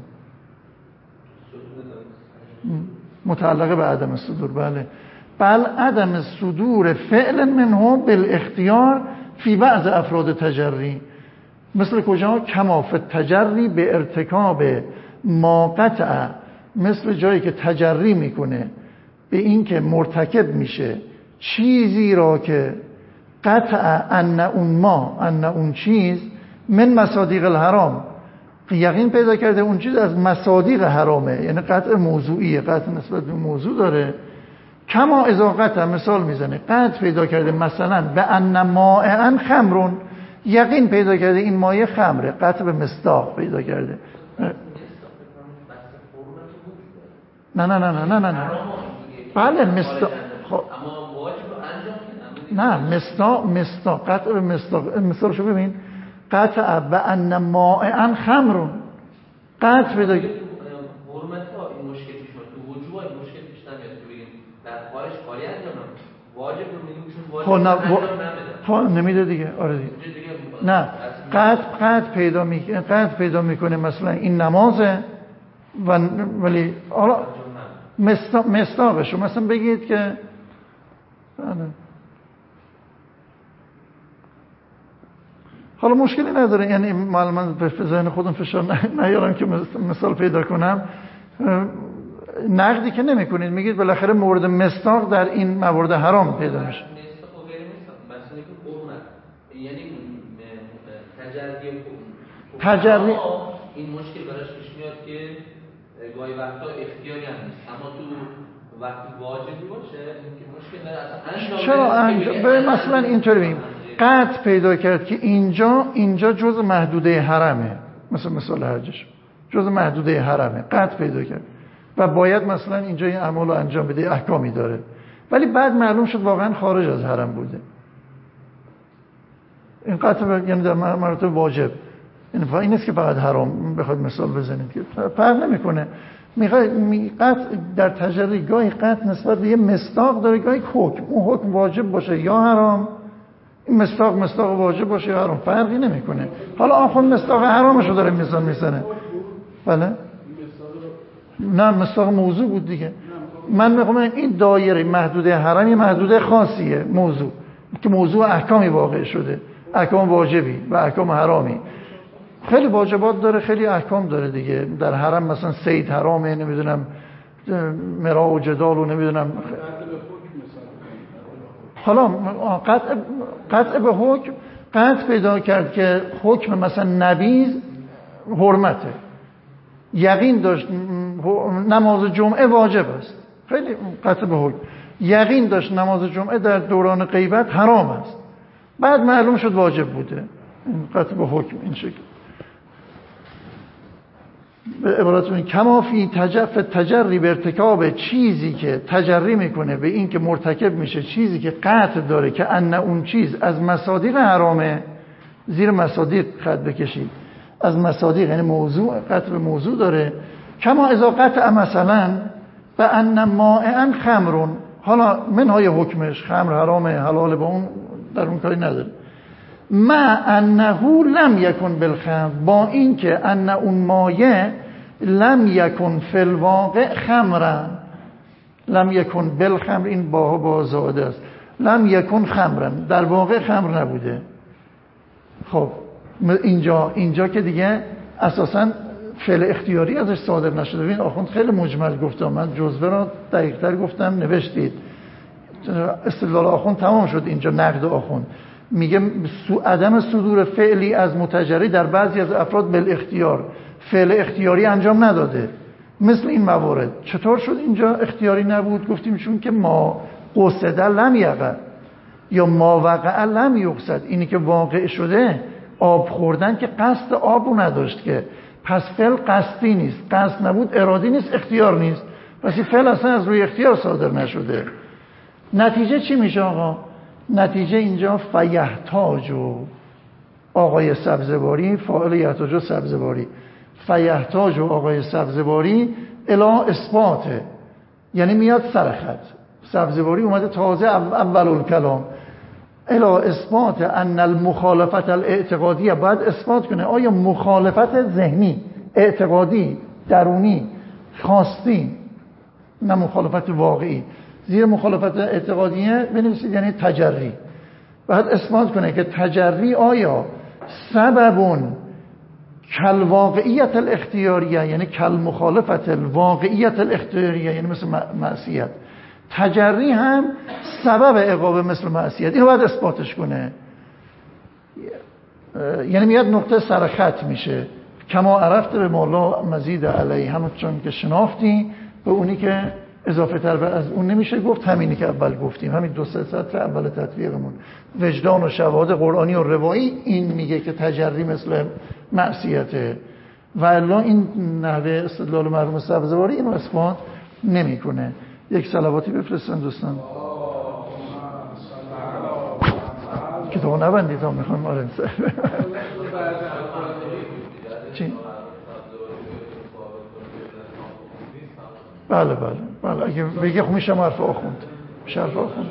متعلقه به عدم صدور. بله. بل عدم صدور فعل منه بالاختیار فی بعض افراد تجری. مثل کجا؟ کما فی التجری به ارتکاب ما قطع، مثل جایی که تجری میکنه به این که مرتکب میشه چیزی را که قطع ان اون چیز من مصادیق الحرام، یقین پیدا کرده اون چیز از مصادیق حرامه، یعنی قطع موضوعیه، قطع نسبت به موضوع داره. کما اذا قطع، مثال میزنه، قطع پیدا کرده مثلا به ان مائعا خمرون، یقین پیدا کرده این مایه خمره، قطع به مصداق پیدا کرده. نه بله مصداق. خب نه مصداق قطع به مصداق. مثالشو ببین، قطع به ان مائعا خمرون، قطع پیدا کرده. حرمت ها این مشکل پیش میاد، تو وجوب این مشکل پیش نمیاد که بگیم در خارج کاری انجام نمیده، واجب رو میگیم چون واجب انجام نمیده دیگه. آره دیگه. نه قطع پیدا میکنه مثلا این نمازه ولی حالا مصداقشو مثلا بگید که حالا مشکلی نداره، یعنی من به ذهن خودم فشار نیارم که مثال پیدا کنم. نقدی که نمی کنید، میگید بالاخره مورد مصداق در این موارد حرام پیدا میشه. یعنی تجربی این مشکل براش پیش میاد که گاهی وقتا اختیاری هم نیست، اما تو وقتی واجبی باشه که مشکل نداره. چرا مثلا اینطوری بگیم قطع پیدا کرد که اینجا جز محدوده حرمه، مثال حجش جز محدوده حرمه، قطع پیدا کرد و باید مثلا اینجا این اعمال رو انجام بده، احکامی داره، ولی بعد معلوم شد واقعا خارج از حرم بوده. این قطع یعنی در مراتب واجب، این نیست که فقط حرام بخواد مثال بزنید که فرق نمیکنه. قطع در تجری گاهی قطع نسبت به یه مصداق داره، گاهی حکم، اون حکم واجب باشه یا حرام، این مصداق واجب باشه یا حرام، فرقی نمیکنه. حالا آخون مصداق حرامشو داره مثال میزنه. بله نه مصداق موضوع بود دیگه. من میخوام این دایره محدوده حرمی محدوده خاصیه، موضوع که موضوع احکامی واقع شده، احکام واجبی و احکام حرامی. خیلی واجبات داره، خیلی احکام داره دیگه. در حرم مثلا صید حرامه، نمیدونم مرا و جدال و نمیدونم. حالا قطع به حکم، قطع پیدا کرد که حکم مثلا نبیذ حرمته، یقین داشت نماز جمعه واجب است، خیلی قطع به حکم، یقین داشت نماز جمعه در دوران غیبت حرام است، بعد معلوم شد واجب بوده. قطع به حکم این شکل. به عبارت این کما فی تجری به ارتکاب، چیزی که تجری میکنه به این که مرتکب میشه چیزی که قطع داره که ان اون چیز از مصادیق حرامه، زیر مصادیق خط بکشید، از مصادیق یعنی موضوع، قطع به موضوع داره. کما اذا قطع مثلا به ان مائعا خمرون، حالا منهای حکمش خمر حرامه، حلاله، با اون در اون کاری نداره. ما انه لم یکن بالخمر، با این که ان اون مایه لم یکن فی الواقع خمرن، لم یکن بالخمر، این با زاده است، لم یکن خمرن، در واقع خمر نبوده. خب اینجا که دیگه اساساً فعل اختیاری ازش صادر نشده. ببین آخوند خیلی مجمل گفتم، من جزوه را دقیق‌تر گفتم، نوشتید. استدلال آخوند تمام شد. اینجا نقد آخوند میگه عدم صدور فعلی از متجری در بعضی از افراد بالاختیار، فعل اختیاری انجام نداده. مثل این موارد چطور شد اینجا اختیاری نبود؟ گفتیم چون که ما قصد لم یقع، یا ما وقع لم یقصد، اینی که واقع شده آب خوردن که قصد آبو نداشت که، پس فعل قصدی نیست، قصد نبود ارادی نیست، اختیار نیست، پس این فعل اصلا از روی اختیار صادر نشده. نتیجه چی میشه آقا؟ نتیجه اینجا فیحتاج و آقای سبزواری، فاعل یحتاج و سبزواری، فیحتاج و آقای سبزواری الی اثباته، یعنی میاد سر خط. سبزواری اومده تازه اول الکلام، الی اثبات ان المخالفت الاعتقادیه، باید اثبات کنه آیا مخالفت ذهنی، اعتقادی، درونی، خواستی، نه مخالفت واقعی، زیر مخالفت اعتقادیه بنویسید یعنی تجری، باید اثبات کنه که تجری آیا سببون کل واقعیت الاختیاریه، یعنی کل مخالفت الواقعیت الاختیاریه، یعنی مثل معصیت، تجری هم سبب عقاب مثل معصیت، اینو باید اثباتش کنه. یعنی میاد نقطه سرخط میشه، کما عرفت به مولا مزید علی، همون چون که شناختی به اونی که اضافه تر از اون نمیشه گفت، همینی که اول گفتیم، همین 2-3 سطر اول تطبیقمون، وجدان و شواهد قرآنی و روایی این میگه که تجری مثل معصیته، و الا این نحوه استدلال مرحوم سبزواری اینو اثبات نمیکنه. یک صلواتی بفرستن دوستان. کتاب نبندید تا میخوام آره چی؟ بله اگه بگه خب میشه حرف آخوند، میشه حرف آخوند.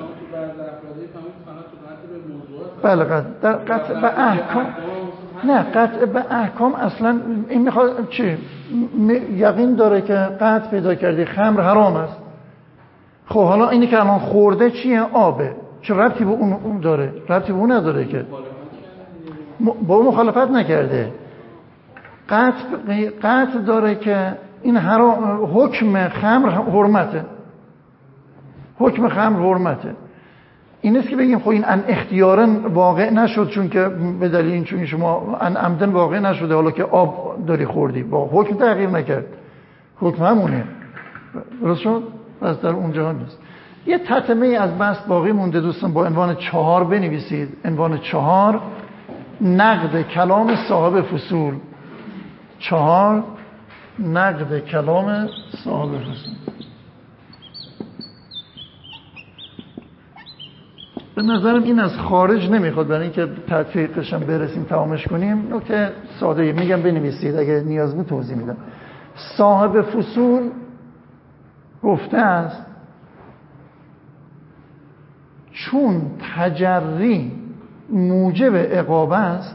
بله قطع به احکام، نه قطع به احکام اصلا این میخواد چی؟ یقین داره که قطع پیدا کردی خمر حرام است، خب حالا اینی که الان خورده چیه؟ آبه، چه ربطی به اون داره؟ ربطی به اون نداره که با اون مخالفت نکرده. قطع داره که این حکم خمر حرمته، حکم خمر حرمته. این نیست که بگیم خب این ان اختیارا واقع نشد چون که به دلیل این چون شما ان عمدن واقع نشده، حالا که آب داری خوردی، با حکم تغییر نکرد، حکم همونه، درست شد؟ پس در اونجا نیست. یه تتمه از بحث باقی مونده دوستان، با عنوان 4 بنویسید، عنوان 4 نقد کلام صاحب فصول. 4 نقد کلام صاحب فصول. به نظرم این از خارج نمیخواد، برای اینکه تطبیقش هم برسیم تمامش کنیم. نکته ساده میگم بنویسید، اگه نیاز بود توضیح میدم. صاحب فصول گفته است چون تجری موجب عقاب است.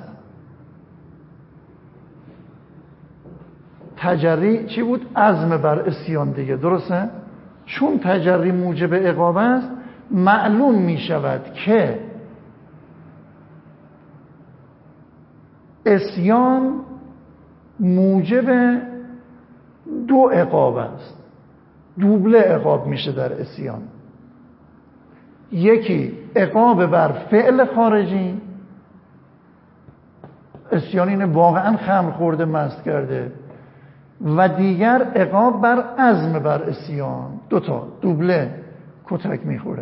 تجری چی بود؟ عزم بر عصیان دیگه، درسته؟ چون تجری موجب عقاب است، معلوم می شود که عصیان موجب 2 عقاب است، دوبله عقاب میشه در عصیان. یکی عقاب بر فعل خارجی، عصیان اینه واقعا خمر خورده مست کرده، و دیگر عقاب بر عزم بر عصیان، 2 تا دوبله کتک میخوره.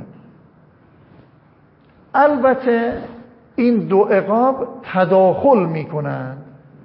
البته این 2 عقاب تداخل میکنن،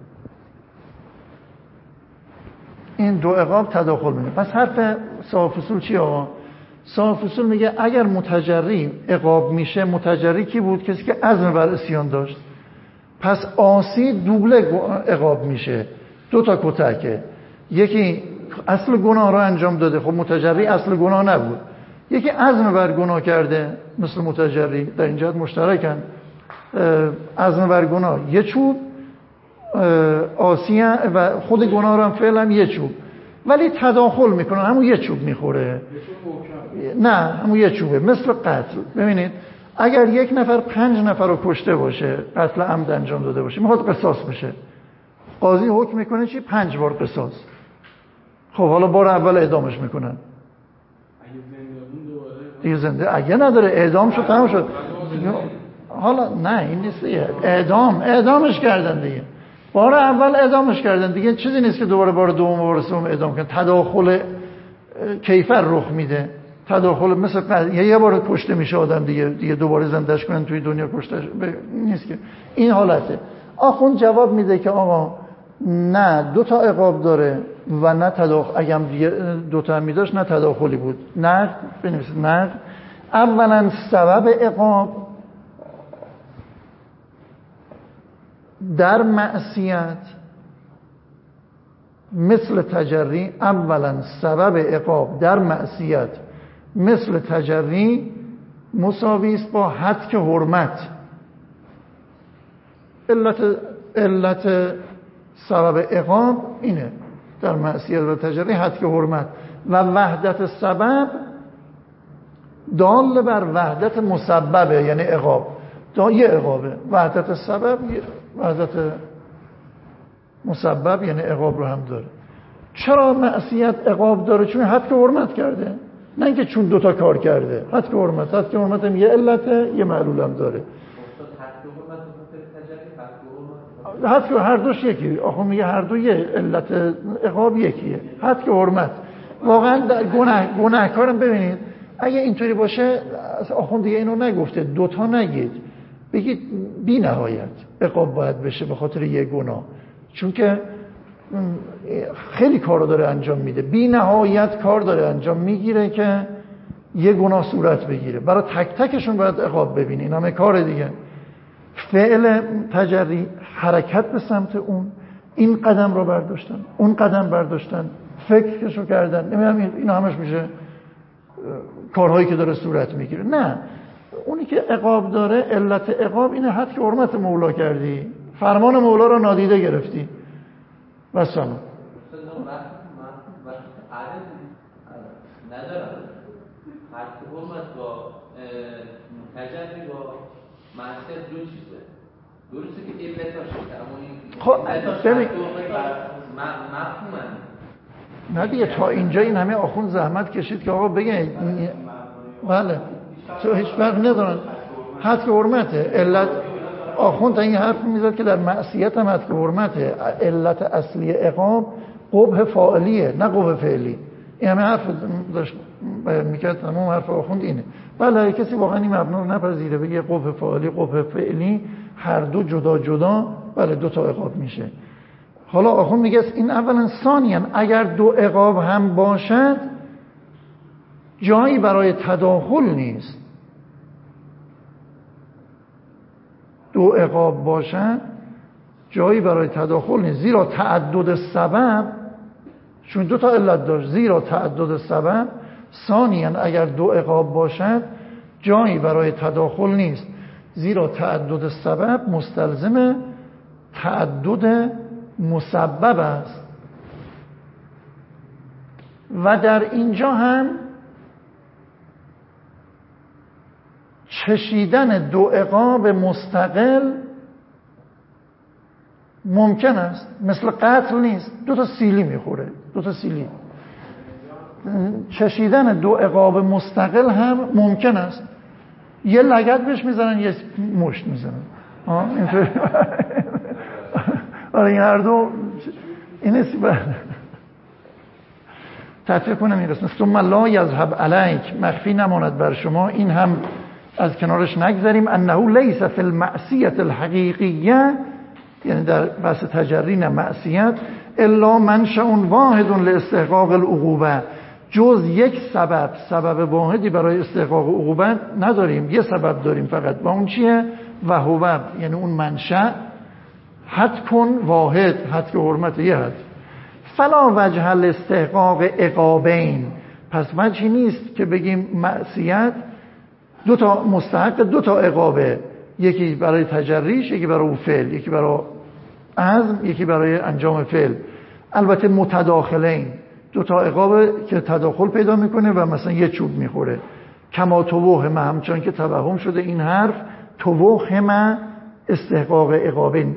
این 2 عقاب تداخل میکنن. پس حرف صاحب فصول چی آقا؟ صاحب فصول میگه اگر متجری عقاب میشه، متجری کی بود؟ کسی که عزم بر عصیان داشت، پس عاصی دوبله عقاب میشه، 2 تا کتکه. یکی اصل گناه را انجام داده، خب متجری اصل گناه نبود، یکی عزم بر گناه کرده مثل متجری، در این جهت مشترکن. عزم بر گناه 1 چوب، عاصی و خود گناه را هم فعلا 1 چوب، ولی تداخل میکنه، همون 1 چوب میخوره. نه همون 1 چوبه، مثل قتل. ببینید اگر 1 نفر 5 نفر رو کشته باشه، قتل عمد انجام داده باشه، میخواد قصاص بشه، قاضی حکم میکنه چی؟ 5 بار قصاص. خب حالا بار اول اعدامش میکنن دیگه، زنده اگه نداره اعدام شد تمام شد. حالا نه این نیست دیگه، اعدامش کردن دیگه، بار اول اعدامش کردن دیگه، چیزی نیست که دوباره بار دوم و بار سوم اعدام کنن. تداخل کیفر رخ میده، تداخل مثل یه بار کشته میشه آدم دیگه دوباره زندهش کنن توی دنیا کشته نیست که این حالته. آخوند جواب میده که آقا نه، 2 تا عقاب داره و نه تداخل. اگه هم 2 تا هم میداشت نه تداخلی بود. نقد بنویسید نقد. اولا سبب عقاب در معصیت مثل تجری، اولا سبب عقاب در معصیت مثل تجری مساوی است با هتک حرمت. علت سبب عقاب اینه در معصیت و تجری، هتک حرمت. و وحدت سبب دال بر وحدت مسببه، یعنی عقاب یه عقابه. وحدت سبب وحدت مسبب یعنی عقاب رو هم داره. چرا معصیت عقاب داره؟ چون هتک حرمت کرده، نه اینکه چون 2 تا کار کرده. هتک حرمت هم یه علته، یه معلول هم داره. هتک هر دوش یکی. آخه میگه هر دو یه علت عقاب یکیه. هتک حرمت واقعا گناهکارم. ببینید اگه اینطوری باشه آخوند دیگه اینو نگفته 2 تا نگید، بگید بی نهایت عقاب باید بشه به خاطر یه گناه، چون که خیلی کارو داره انجام میده، بی نهایت کار داره انجام میگیره که یه گناه صورت بگیره. برای تک تکشون باید عقاب ببینی. این همه کار دیگه. فعل تجری حرکت به سمت اون، این قدم رو برداشتن، اون قدم برداشتن، فکرشو کردن. نمیدونم این همش میشه کارهایی که داره صورت میگیره. نه، اونی که عقاب داره، علت عقاب اینه حد که حرمت مولا کردی، فرمان مولا رو نادیده گرفتی. واسه ندارم حد حرمت با تجری با معصیت 2 چیزه. درسته که علتاش شده، اما این ببین مفهومن. نه دیگه تا اینجا این همه آخوند زحمت کشید که آقا بگه بله تو هیچ فرق ندارن. حد که حرمته. علت آخوند تا این حرف میزد که در معصیت هم حد که حرمته. علت اصلی عقاب قبح فاعلیه نه قبح فعلی. این همه حرف داشت میکرد. تمام حرف آخوند اینه. بله کسی واقعا این مبنا رو نپذیره بگه قبح فاعلی قبح فعلی هر دو جدا جدا، بله 2 تا عقاب میشه. حالا آخوند میگه این اولا. ثانیاً اگر 2 عقاب هم باشد جایی برای تداخل نیست. 2 عقاب باشد جایی برای تداخل نیست، زیرا تعدد سبب، چون 2 تا علت داشت، زیرا تعدد سبب. ثانیاً اگر 2 عقاب باشد جایی برای تداخل نیست، زیرا تعدد سبب مستلزم تعدد مسبب است. و در اینجا هم چشیدن 2 عقاب مستقل ممکن است، مثل قتل نیست. 2 تا سیلی میخوره، 2 تا سیلی. چشیدن 2 عقاب مستقل هم ممکن است. یه لگد بهش میزنن، یه مشت میزنن. اینطوری. آره این هر دو اینه تطبیق کنه میرسن. ثم لا یذهب علیک، مخفی نماند بر شما، این هم از کنارش نگذاریم. انه لیس فی المعصیت الحقیقیه، یعنی در بحث تجری نه معصیت، الا منشأ واحد لاستحقاق العقوبه، جز یک سبب واحدی برای استحقاق عقوبت نداریم. یه سبب داریم فقط، و اون چیه؟ و هو، یعنی اون منشأ حد کن واحد، حد که حرمت یه حد. فلا وجه لاستحقاق عقابین، پس وجهی نیست که بگیم معصیت 2 تا مستحق 2 تا عقابه، یکی برای تجریش، یکی برای فعل، یکی برای عزم، یکی برای انجام فعل. البته متداخلین، 2 تا عقابه که تداخل پیدا میکنه و مثلا یه چوب میخوره. کما توهم، همچون که توهم شده این حرف توهم استحقاق عقابین،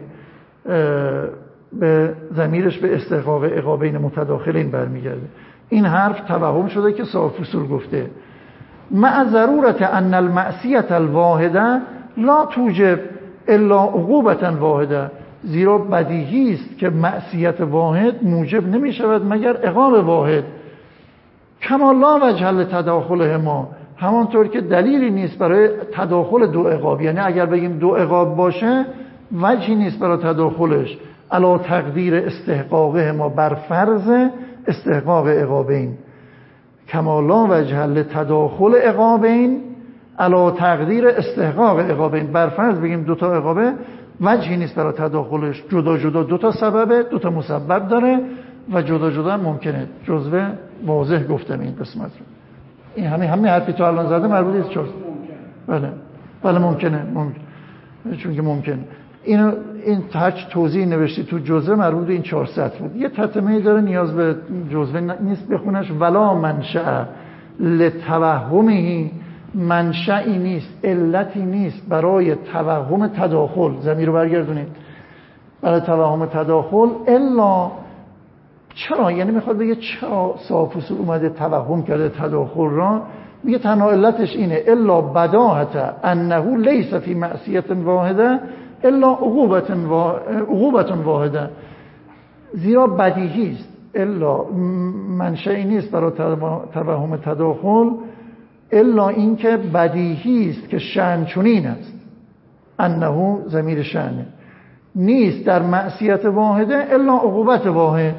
به ضمیرش به استحقاق عقابین متداخلین برمیگرده. این حرف توهم شده که صاحب فصول گفته مع ضرورت ان المعصیت الواحده لا توجب الا عقوبة واحده، زیرا بدیهی است که معصیت واحد موجب نمی شود مگر عقاب واحد. کما لا وجه لتداخله ما، همانطور که دلیلی نیست برای تداخل دو عقاب، یعنی اگر بگیم دو عقاب باشه وجهی نیست برای تداخلش، علا تقدیر استحقاقه ما، بر فرض استحقاق عقابین. کما لا وجه لتداخل عقابین علا تقدیر استحقاق عقابین، بر فرض بگیم دو تا عقابه وجهی نیست برای تداخلش، جدا جدا دو تا سببه، دو تا مسبب داره و جدا جدا ممکنه. جزوه واضح گفتم این قسمت رو. این همین حرفی تو الان زده مربوط است چرا؟ بله ممکنه چون که ممکنه. این هرچ توضیح نوشتی تو جزوه مربوط به این 4 سطر بود. یه تتمه داره نیاز به جزوه نیست بخونش. ولا منشأ لتوهمه، منشأی نیست، علتی نیست برای توهم تداخل. ضمیر رو برگردونید برای توهم تداخل. الا چرا؟ یعنی میخواد بگه چرا صاحب اصول اومده توهم کرده تداخل را. میگه تنها علتش اینه الا بداهت انه لیس فی معصیت واحده الا عقوبت واحده، زیرا بدیهی است. الا منشأی نیست برای توهم تداخل الا اینکه بدیهی است که شأن چنین است. انه ضمیر شأنه، نیست در معصیت واحده الا عقوبت واحد.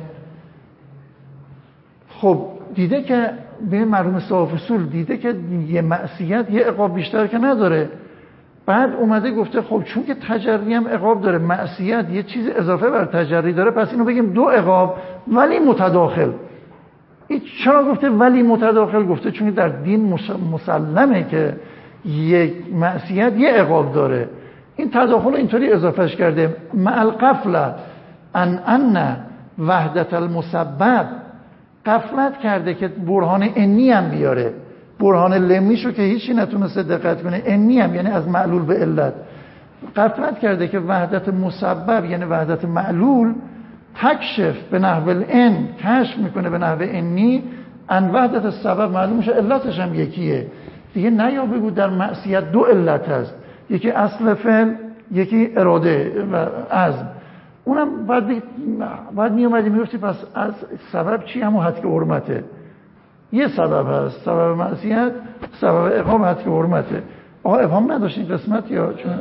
خب دیده که به مرحوم صاحب اصول دیده که یه معصیت یه عقاب بیشتر که نداره، بعد اومده گفته خب چون که تجری هم عقاب داره، معصیت یه چیز اضافه بر تجری داره، پس اینو بگیم دو عقاب ولی متداخل. این چرا گفته ولی متداخل؟ گفته چون در دین مسلمه که یک معصیت یه عقاب داره. این تداخل اینطوری اضافهش کرده مع القفله ان وحدت المسبب، غفلت کرده که برهان انی هم بیاره، برهان لمیشو که هیچی نتونسته دقت کنه، انی هم یعنی از معلول به علت. غفلت کرده که وحدت مسبب یعنی وحدت معلول تکشف به نحو الان، کشف میکنه به نحو انی ان وحدت سبب، معلوم میشه علتش هم یکیه دیگه. نه یا بگو در معصیت دو علت هست، یکی اصل فعل یکی اراده و عزم. اونم بعد میومدی میگفتی پس از سبب چی؟ همون حد که حرمته. یه سبب هست، سبب معصیت، سبب عقاب حد که حرمته. آقا ابهام نداشتین قسمت یا چون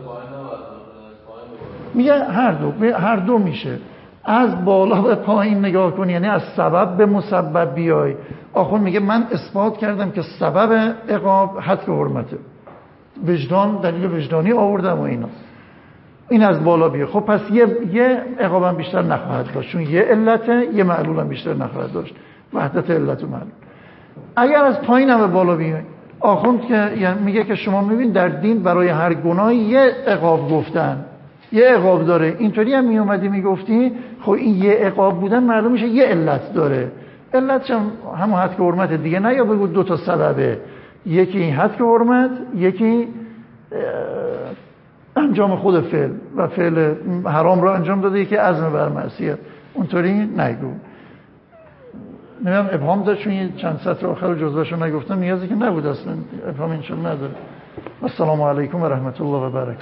میگه هر دو میشه. از بالا به پایین نگاه کنی یعنی از سبب به مسبب بیای. آخر میگه من اثبات کردم که سبب عقاب حد که حرمته، وجدان دلیل وجدانی آوردم و اینا. این از بالا بیه. خب پس یه عقابم بیشتر نخواهد داشت چون یه علته، یه معلولم بیشتر نخواهد داشت، وحدت علت و معلول. اگر از پایین هم به بالا بیه، آخوند که یعنی میگه که شما میبین در دین برای هر گناهی یه عقاب گفتن، یه عقاب داره. اینطوری هم میومدی میگفتی خب این یه عقاب بودن معلوم میشه یه علت داره، علتش هم همون حد که حرمت دیگه. نه یا بگو دو تا سببه، یکی حد که حرمت، یکی انجام خود فعل و فعل حرام رو انجام داده، یکی عزم بر معصیت. اونطوری نگو. نمیدونم ابهام داشت چون یه چند سطر آخر جزوهشو نگفتم، نیازی که نبود اصلا، ابهام اینشون نداره. السلام علیکم و رحمت الله و برکاته.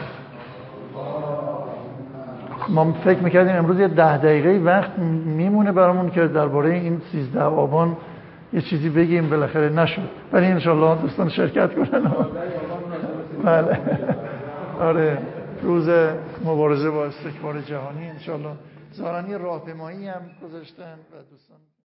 ما فکر میکردیم امروز یه 10 دقیقه وقت میمونه برامون که درباره این 13 آبان یه چیزی بگیم، بالاخره نشد، ولی انشالله دوستان شرکت کنن. بله آره، روز مبارزه با استکبار جهانی انشالله. ظاهرا راهپیمایی هم گذاشتن و دوستان